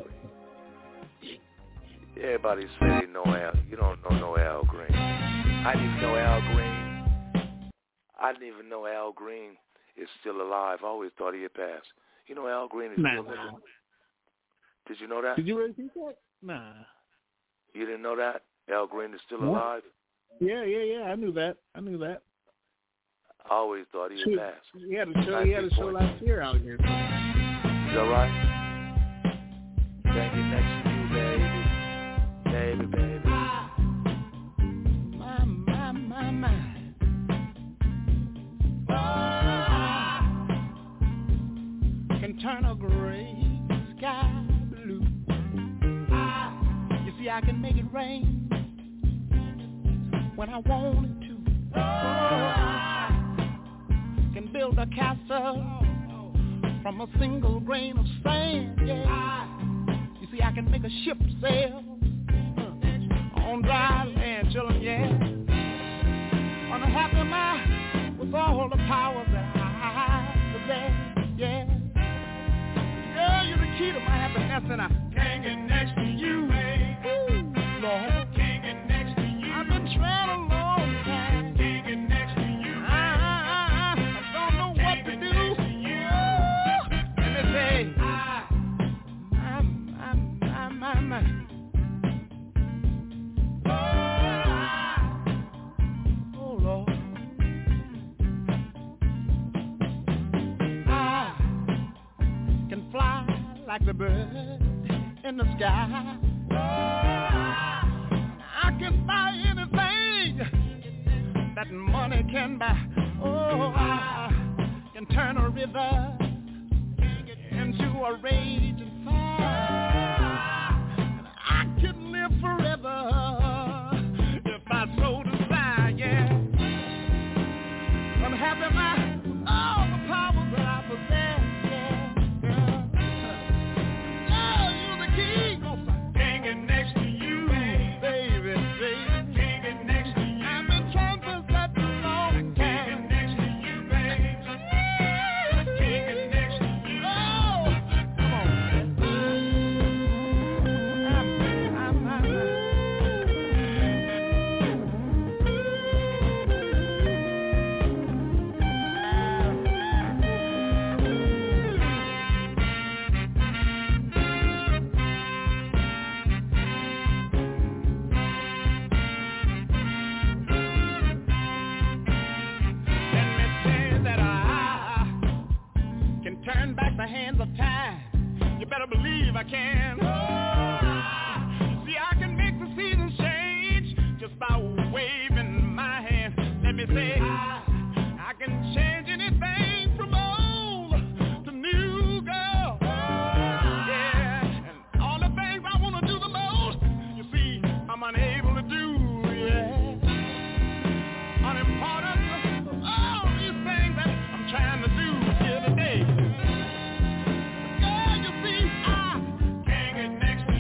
Everybody say they know Al. You don't know no Al Green. I didn't even know Al Green. I didn't even know Al Green is still alive. I always thought he had passed. You know Al Green is still living. Did you know that? Did you really think that? Nah. You didn't know that? Al Green is still alive? Yeah. I knew that. I always thought he had passed. He had a show last year out here. Is that right? Can't Get Next to You, baby. Baby. My. Can turn a gray sky blue. You see, I can make it rain when I want it to. Can build a castle from a single grain of sand. Yeah. You see, I can make a ship sail on dry land, chillin', yeah. On a happy mind with all the power that I possess, yeah. Girl, you're the key to my happiness, and I can't get next to you, baby. Lord, can't get next to you. I've been trying a long time. Can't get next to you. I don't know what to do. Let me say, my. Like the bird in the sky. I can buy anything that money can buy. Oh, I can turn a river into a raging fire. And I can live forever if I so desire, yeah. I'm happy with all the power that I possess. I can. See, I can make the seasons change just by waving my hand. Let me say, I can change anything from old to new, girl. Yeah, and all the things I want to do the most, you see, I'm unable to do. Yeah, unimportant of all these things that I'm trying to do here today. Next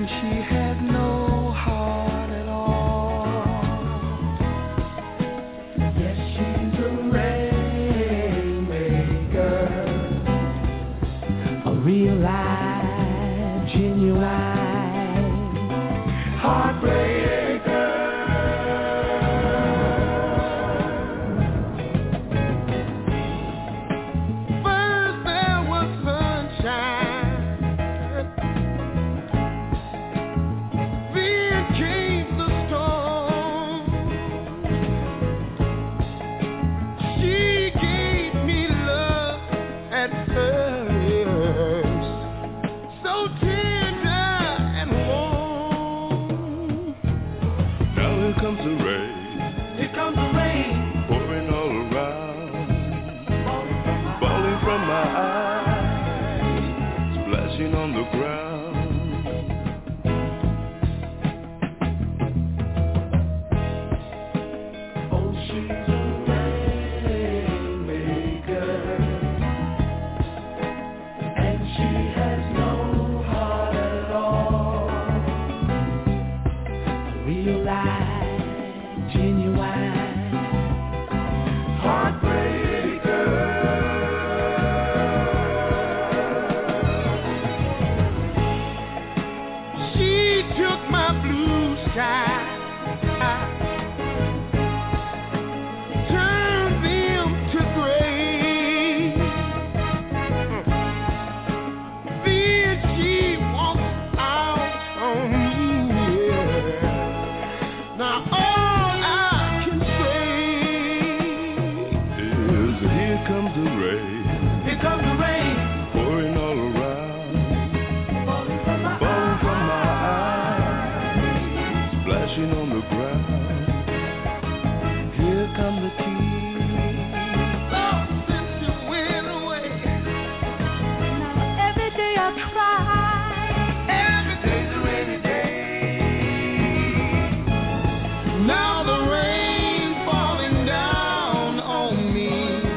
she has no heart at all. Yes, she's a rainmaker, a real live, genuine heartbreaker. First there was sunshine, then came the storm. She gave me love at first, so tender and warm. Now here comes the rain, Here comes the rain, pouring all around, falling from my eyes, splashing on the ground. oh she's a rainmaker, and she has no heart at all. A real live, genuine heartbreaker. She took my blue sky, turned them to gray. Then she walked out on me. Now all I can say Is here comes the rain, Here comes the rain, pouring all around, falling from my falling from my eyes, splashing on the ground. Here come the tears, oh, since you went away. Now every day I cry. Every day's a rainy day. Now the rain falling down on me.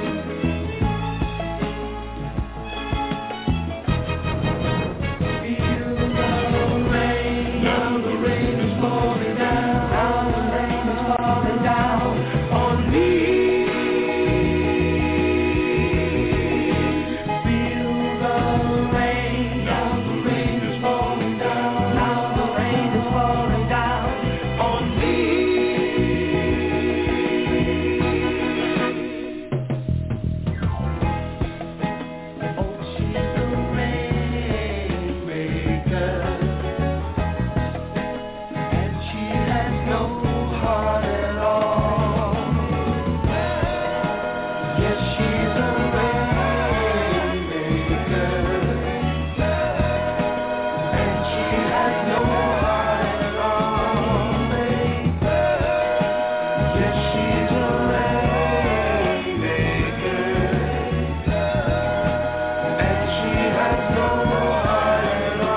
Feel the rain, now the rain is falling down, now the rain is falling down on me. Feel the rain, now the rain is falling down, now the rain is falling down on me. Oh, she's a rainmaker, and she has no heart at all. Yes, she's a rainmaker, and she has no heart at all. Yes, she's a rainmaker, and she has no heart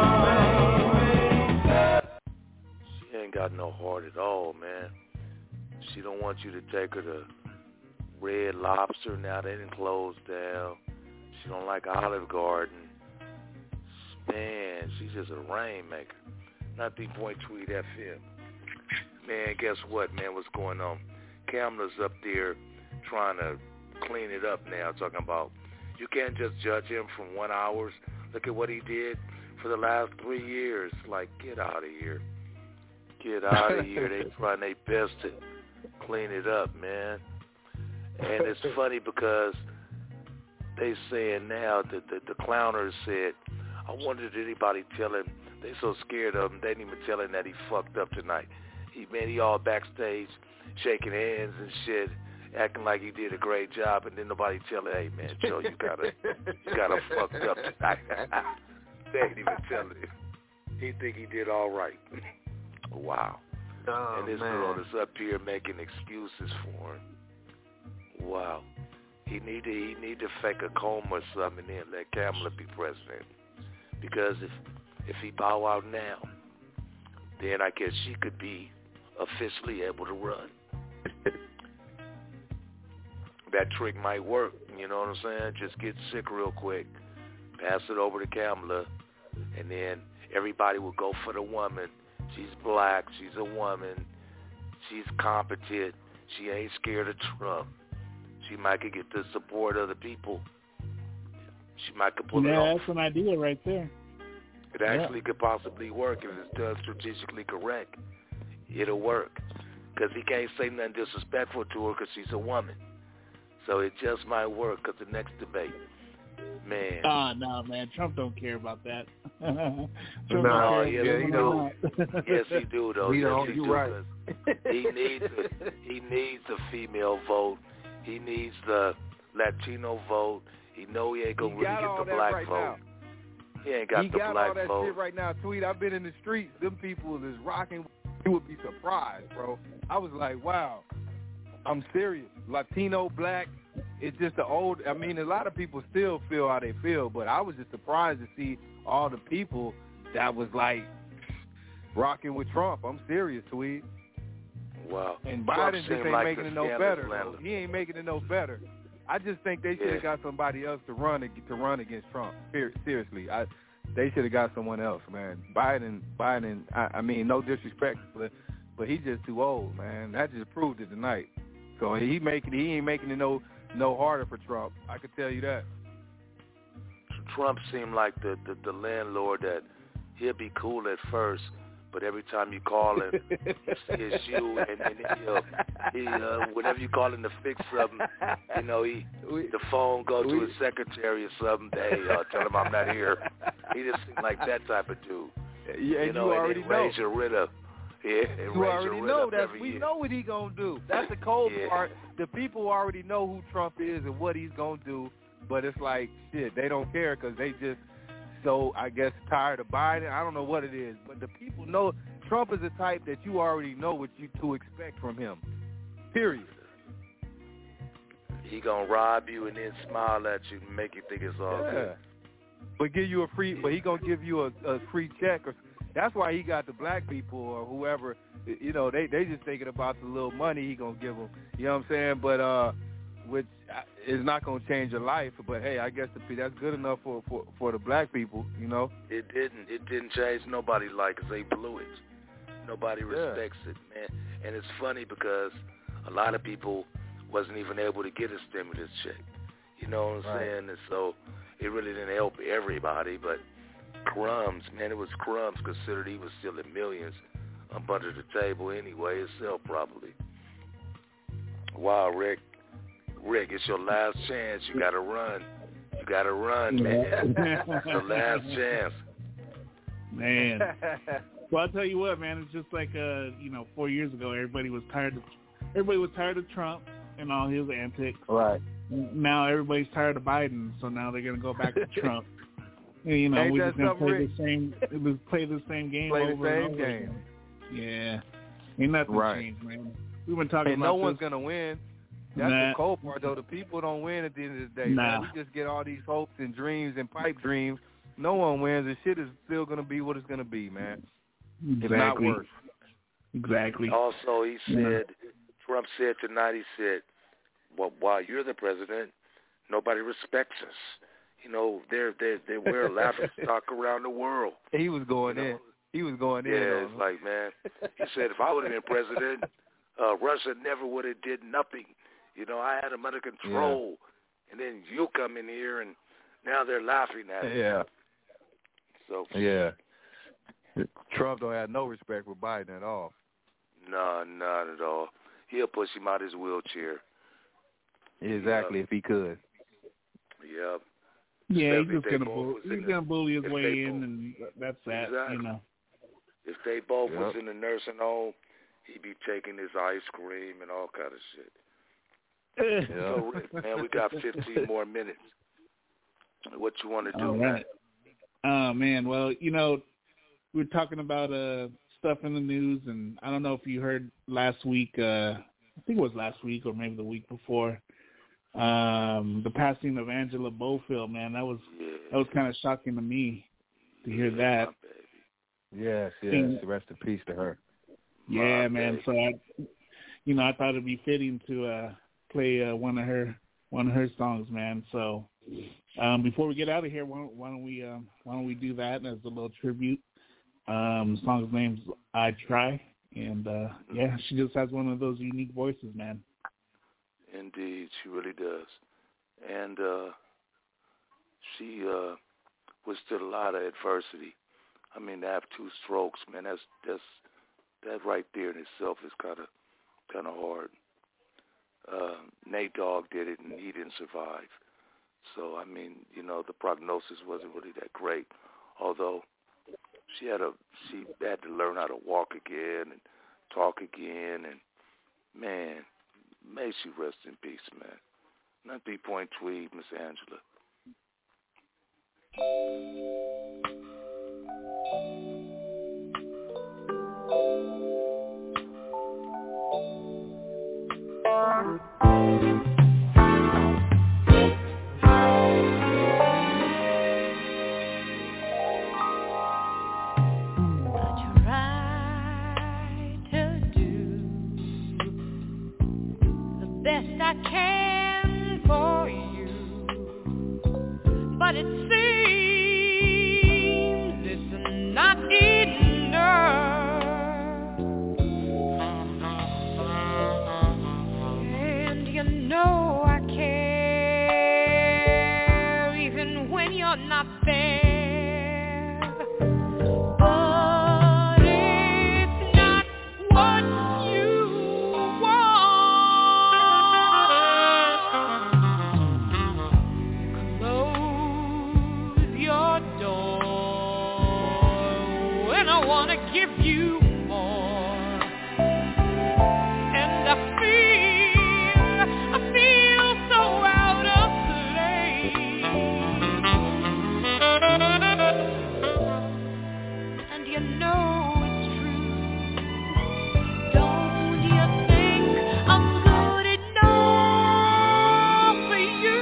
at all. She ain't got no heart at all, man. She don't want you to take her to Red Lobster. Now they done closed down. She don't like Olive Garden. Man, she's just a rainmaker. Nothing point tweet FM. Man, guess what, man? What's going on? Kamla's up there trying to clean it up now, talking about you can't just judge him from 1 hour. Look at what he did for the last 3 years. Like, get out of here. Get out of here. They trying their best to clean it up, man. And it's funny because they saying now that the clowners said, I wonder did anybody tell him, they so scared of him, they didn't even tell him that he fucked up tonight. He all backstage shaking hands and shit, acting like he did a great job, and then nobody tell him, hey man, Joe, you gotta fucked up tonight. They ain't even tell him. He think he did all right. Wow. Oh, and this man. girl is up here making excuses for him. Wow. He need to fake a coma or something and then let Kamala be president. Because if he bow out now, then I guess she could be officially able to run. That trick might work, you know what I'm saying? Just get sick real quick, pass it over to Kamala, and then everybody will go for the woman. She's black. She's a woman. She's competent. She ain't scared of Trump. She might could get the support of the people. She might could pull it off. Yeah, that's an idea right there. It actually could possibly work if it's done strategically correct. It'll work. Because he can't say nothing disrespectful to her because she's a woman. So it just might work because the next debate, man. No, man. Trump don't care about that. No, he don't. Yes, he do, though. Yes, he do. Right. He needs a female vote. He needs the Latino vote. He know he ain't going to really get the black vote. He ain't got the black vote. He got all that shit right now. Tweet, I've been in the streets. Them people is rocking. You would be surprised, bro. I was like, wow. I'm serious. Latino, black, it's just a lot of people still feel how they feel, but I was just surprised to see all the people that was like rocking with Trump. I'm serious, Tweet. Wow. And Biden just ain't making it no better. He ain't making it no better. I just think they should have got somebody else to run against Trump. Seriously, they should have got someone else, man. Biden. I mean, no disrespect, but he's just too old, man. That just proved it tonight. So he ain't making it no harder for Trump. I can tell you that. Trump seemed like the landlord that he'll be cool at first, but every time you call him, it's you, and he whenever you call him to fix something, the phone goes to his secretary or something. Hey, tell him I'm not here. He just seemed like that type of dude. Yeah, you already know. Raise your rent up. Yeah, you already know that. We know what he gonna do. That's the cold part. The people already know who Trump is and what he's gonna do. But it's like shit. They don't care because they just I guess tired of Biden. I don't know what it is, but the people know Trump is the type that you already know what you to expect from him. Period. He gonna rob you and then smile at you and make you think it's all good. But give you but he gonna give you a free check or. That's why he got the black people or whoever, they just thinking about the little money he going to give them. You know what I'm saying? But which is not going to change your life. But, hey, I guess that's good enough for the black people, It didn't change nobody's life because they blew it. Nobody respects it, man. And it's funny because a lot of people wasn't even able to get a stimulus check. You know what I'm saying? And so it really didn't help everybody, but crumbs, man, it was crumbs considered he was stealing millions up under the table anyway, himself probably. Wow, Rick, it's your last chance. You got to run. Man. It's your last chance. Man. Well, I'll tell you what, man, it's just like, 4 years ago, everybody was tired of Trump and all his antics. Right. Now everybody's tired of Biden, so now they're going to go back to Trump. We just gonna play the same game play over the same and over game. Again. Yeah, ain't nothing changed, man. We've been talking and about no one's gonna win. That's the cold part, though. The people don't win at the end of the day. Man. We just get all these hopes and dreams and pipe dreams. No one wins. The shit is still gonna be what it's gonna be, man. Exactly. It's not worse. Exactly. Also, he said, Trump said tonight, well, while you're the president, nobody respects us. They wear laughing stock around the world. He was going in. He was going in. Yeah, it's like, man, he said, if I would have been president, Russia never would have did nothing. I had them under control. Yeah. And then you come in here, and now they're laughing at it. Yeah. So. Yeah. Trump don't have no respect for Biden at all. No, not at all. He'll push him out his wheelchair. Exactly, if he could. Yep. Yeah, he's gonna bully his way in, and that's that. Exactly. If they both was in the nursing home, he'd be taking his ice cream and all kind of shit. So, Rick, man, we got 15 more minutes. What you want to do, man? Oh, man. Well, we're talking about stuff in the news, and I don't know if you heard last week. I think it was last week or maybe the week before. The passing of Angela Bofill, man, that was kind of shocking to me to hear that. Yes, rest in peace to her. Yeah, man. So I thought it'd be fitting to play one of her songs, man. So Before we get out of here, why don't we do that as a little tribute? The song's name's "I Try," and yeah, she just has one of those unique voices, man. Indeed, she really does, and she withstood a lot of adversity. I mean, to have 2 strokes, man, that right there in itself is kind of hard. Nate Dogg did it, and he didn't survive. So, I mean, you know, the prognosis wasn't really that great, although she had to learn how to walk again and talk again, and, man, may she rest in peace, man. Not B-Point Tweed, Miss Angela. Best I can for you, but it seems it's not enough. And you know I care even when you're not there. But it's not what you give you more, and I feel so out of place, and you know it's true. Don't you think I'm good enough for you?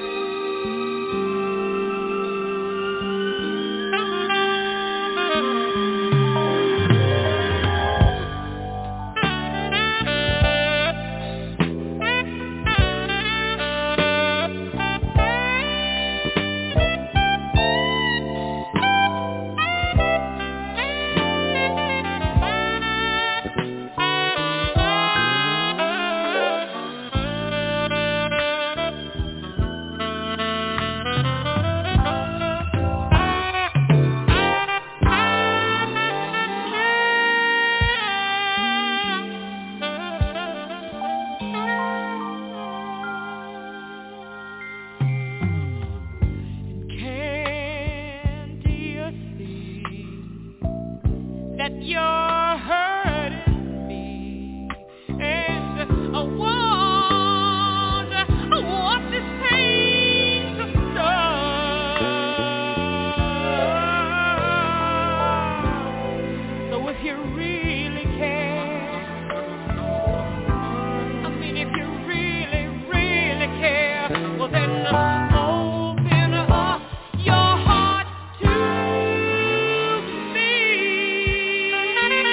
That you're hurting me, and I want this pain to stop. So if you really care, I mean if you really, really care, well then open up your heart to me.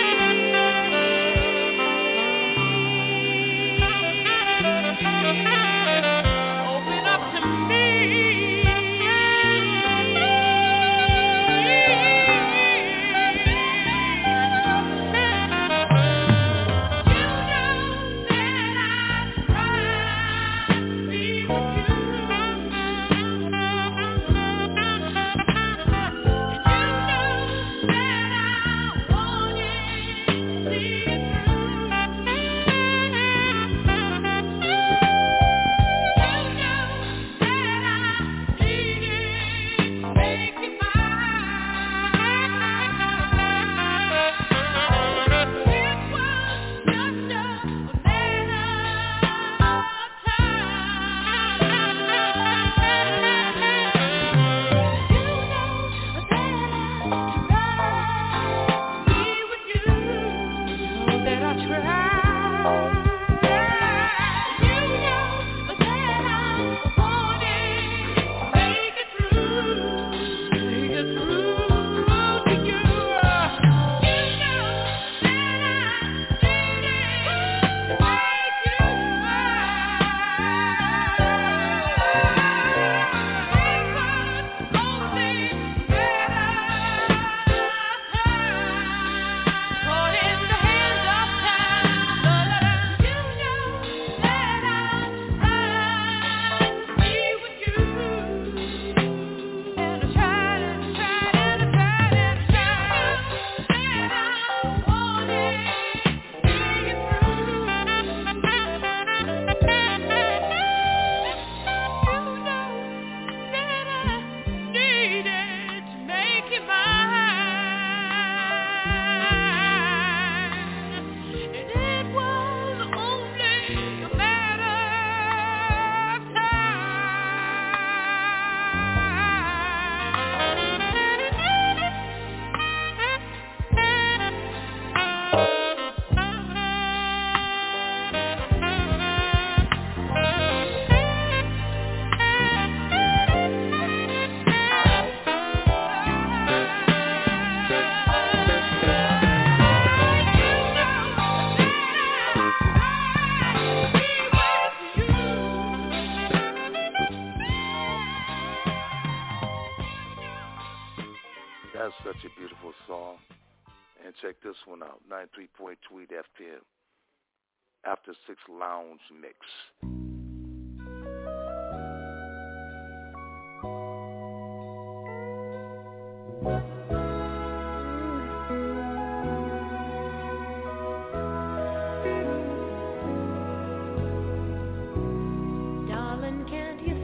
check this one out. 93.2 FM. After 6 Lounge Mix. Darling, can't you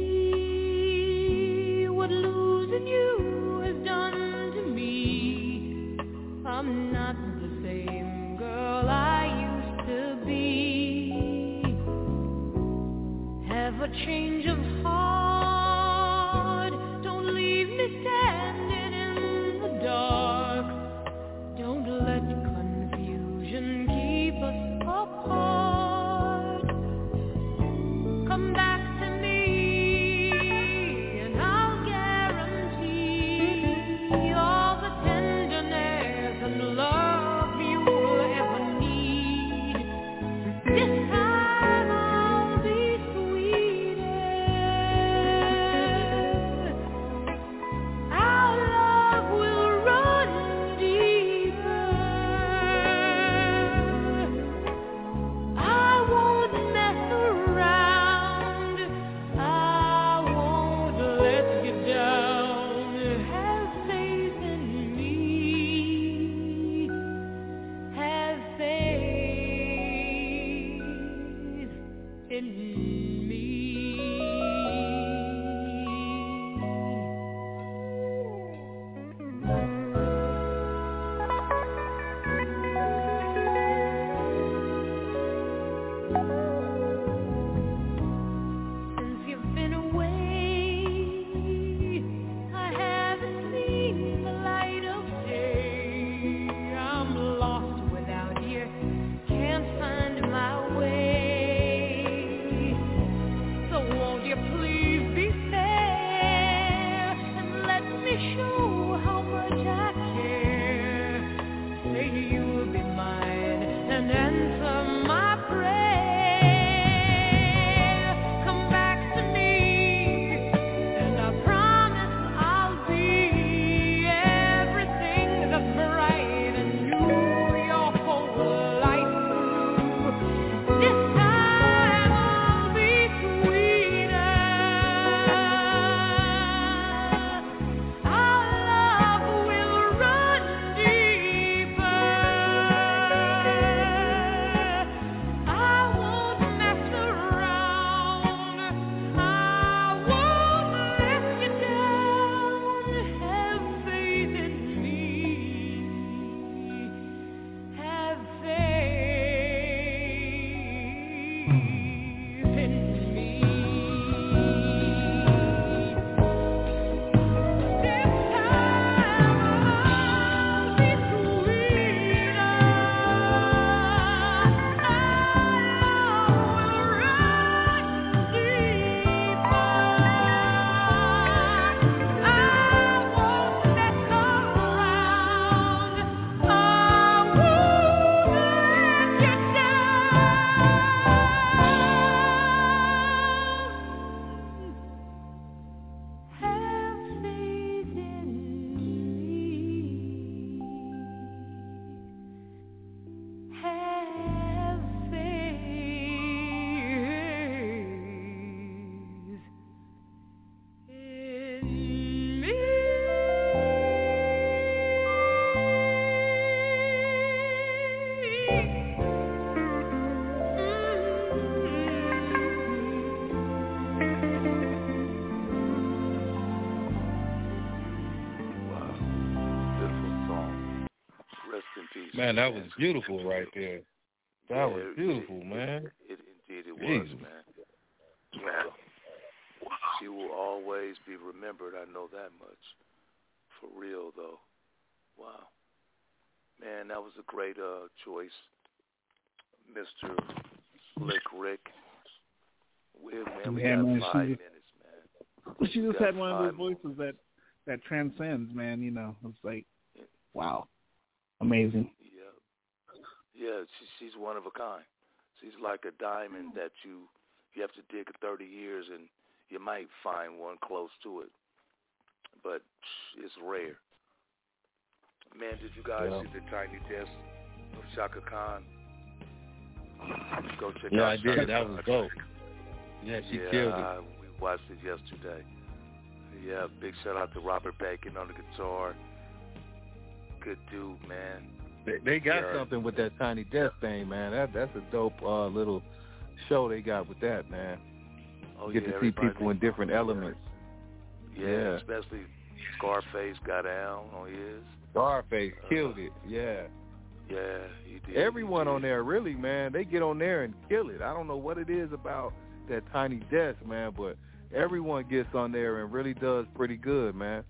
see what losing you has done to me? I'm not the same girl I used to be. Have a change of heart. Don't leave me standing in the dark. Don't let confusion keep us apart. Come back to me and I'll guarantee all the tenderness and love you'll ever need. This time I'll be sweeter. Our love will run deeper. I won't mess around. I won't let you down. Have faith in me. Have faith in me. Since you've been away, I haven't seen the light of day. I'm lost without you, can't find my way. So won't you please be fair and let me show how much I care. Say you'll be mine and answer my prayer. Come back to me and I promise I'll be everything that's bright and you your whole life through. This time I'll be sweeter. Our love will run deeper. I won't mess around. I won't let you down. Have faith in me. Have faith in me. This time I'll be sweeter. Our love will run deeper. I won't mess around. I won't let you down. Have faith in me. Have faith in me. Wow. Beautiful song. Rest in peace. Man, that was beautiful right there. That was Yeah, beautiful, man. Indeed it was, Jesus. man. Wow. She will always be remembered, I know that much. For real, though. Wow. Man, that was a great choice, Mr. Slick Rick. Man, we Yeah, got man, 5 she- minutes, man. She just got had one of those 5 more. voices that transcends, man. You know, it's like, wow, amazing. Yeah, she's one of a kind. She's like a diamond that you have to dig 30 years and you might find one close to it, but it's rare. Man, did you guys see the Tiny Desk of Shaka Khan? Go check out I did. That was dope. Yeah, she killed it. We watched it yesterday. Yeah, big shout out to Robert Bacon on the guitar. Good dude, man. They got something with that Tiny Desk thing, man. That's a dope little show they got with that, man. You get to see people in different elements. Yeah, especially Scarface got down on his. Scarface killed it, yeah. Yeah, he did. Everyone on there, really, man, they get on there and kill it. I don't know what it is about that Tiny Desk, man, but everyone gets on there and really does pretty good, man.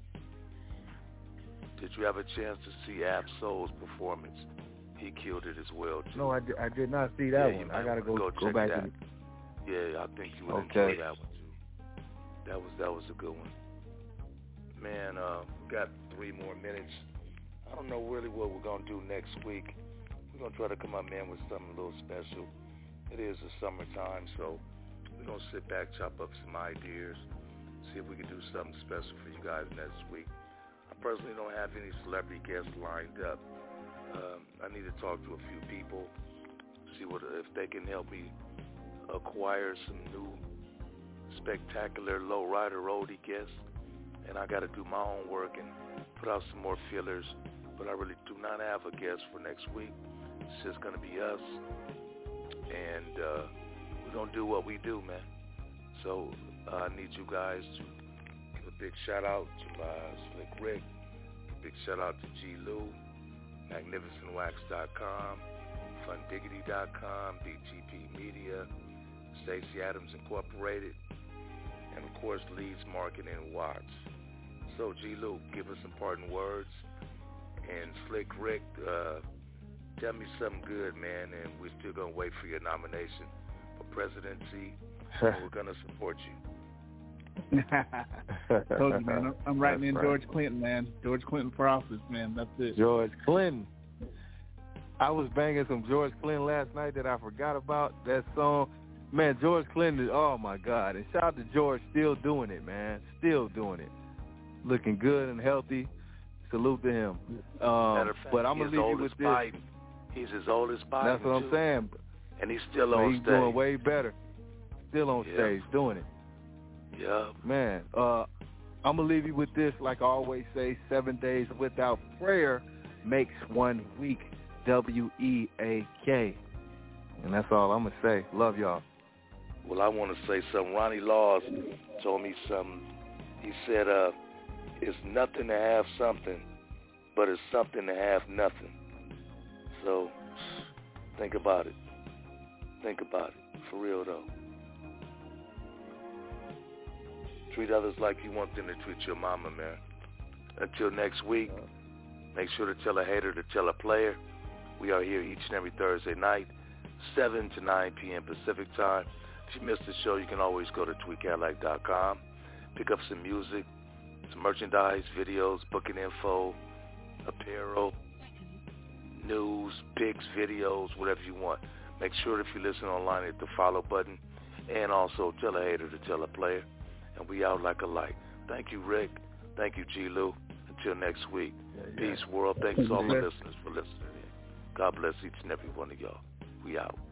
Did you have a chance to see Ab-Soul's performance? He killed it as well, too. No, I did not see that one. I got to go back that. to it. Yeah, I think you would enjoy that one, too. That was a good one. Man, we got 3 more minutes. I don't know really what we're going to do next week. We're going to try to come up, man, with something a little special. It is the summertime, so we're going to sit back, chop up some ideas, see if we can do something special for you guys next week. I personally don't have any celebrity guests lined up. I need to talk to a few people, see if they can help me acquire some new spectacular low-rider oldie guests. And I got to do my own work and put out some more fillers. But I really do not have a guest for next week. It's just going to be us. And we're going to do what we do, man. So I need you guys to give a big shout-out to Slick Rick, a big shout-out to G. Lou, MagnificentWax.com, FunDiggity.com, BTP Media, Stacey Adams Incorporated, and, of course, Leeds Marketing and Watts. So, G. Lou, give us some parting words. And Slick Rick, tell me something good, man, and we're still going to wait for your nomination for presidency, and we're going to support you. Told you, man. I'm writing in George Clinton, man. George Clinton for office, man. That's it. George Clinton. I was banging some George Clinton last night that I forgot about, that song. Man, George Clinton, oh, my God. And shout out to George, still doing it, man. Still doing it. Looking good and healthy. Salute to him. But I'm going to leave you with this. Biden. He's as old as Biden. That's what I'm saying. And he's still on stage. He's doing way better. Still on stage doing it. Yeah. Man, I'm going to leave you with this. Like I always say, 7 days without prayer makes 1 week. WEAK. And that's all I'm going to say. Love y'all. Well, I want to say something. Ronnie Laws told me something. He said, it's nothing to have something, but it's something to have nothing. So think about it. Think about it. For real, though. Treat others like you want them to treat your mama, man. Until next week, make sure to tell a hater to tell a player. We are here each and every Thursday night, 7 to 9 p.m. Pacific time. If you missed the show, you can always go to tweetcadillac.com, pick up some music, some merchandise, videos, booking info, apparel, news, pics, videos, whatever you want. Make sure if you listen online, hit the follow button, and also tell a hater to tell a player. And we out like a light. Thank you, Rick. Thank you, G. Lou. Until next week. Peace, world. Thanks to all the listeners for listening in. God bless each and every one of y'all. We out.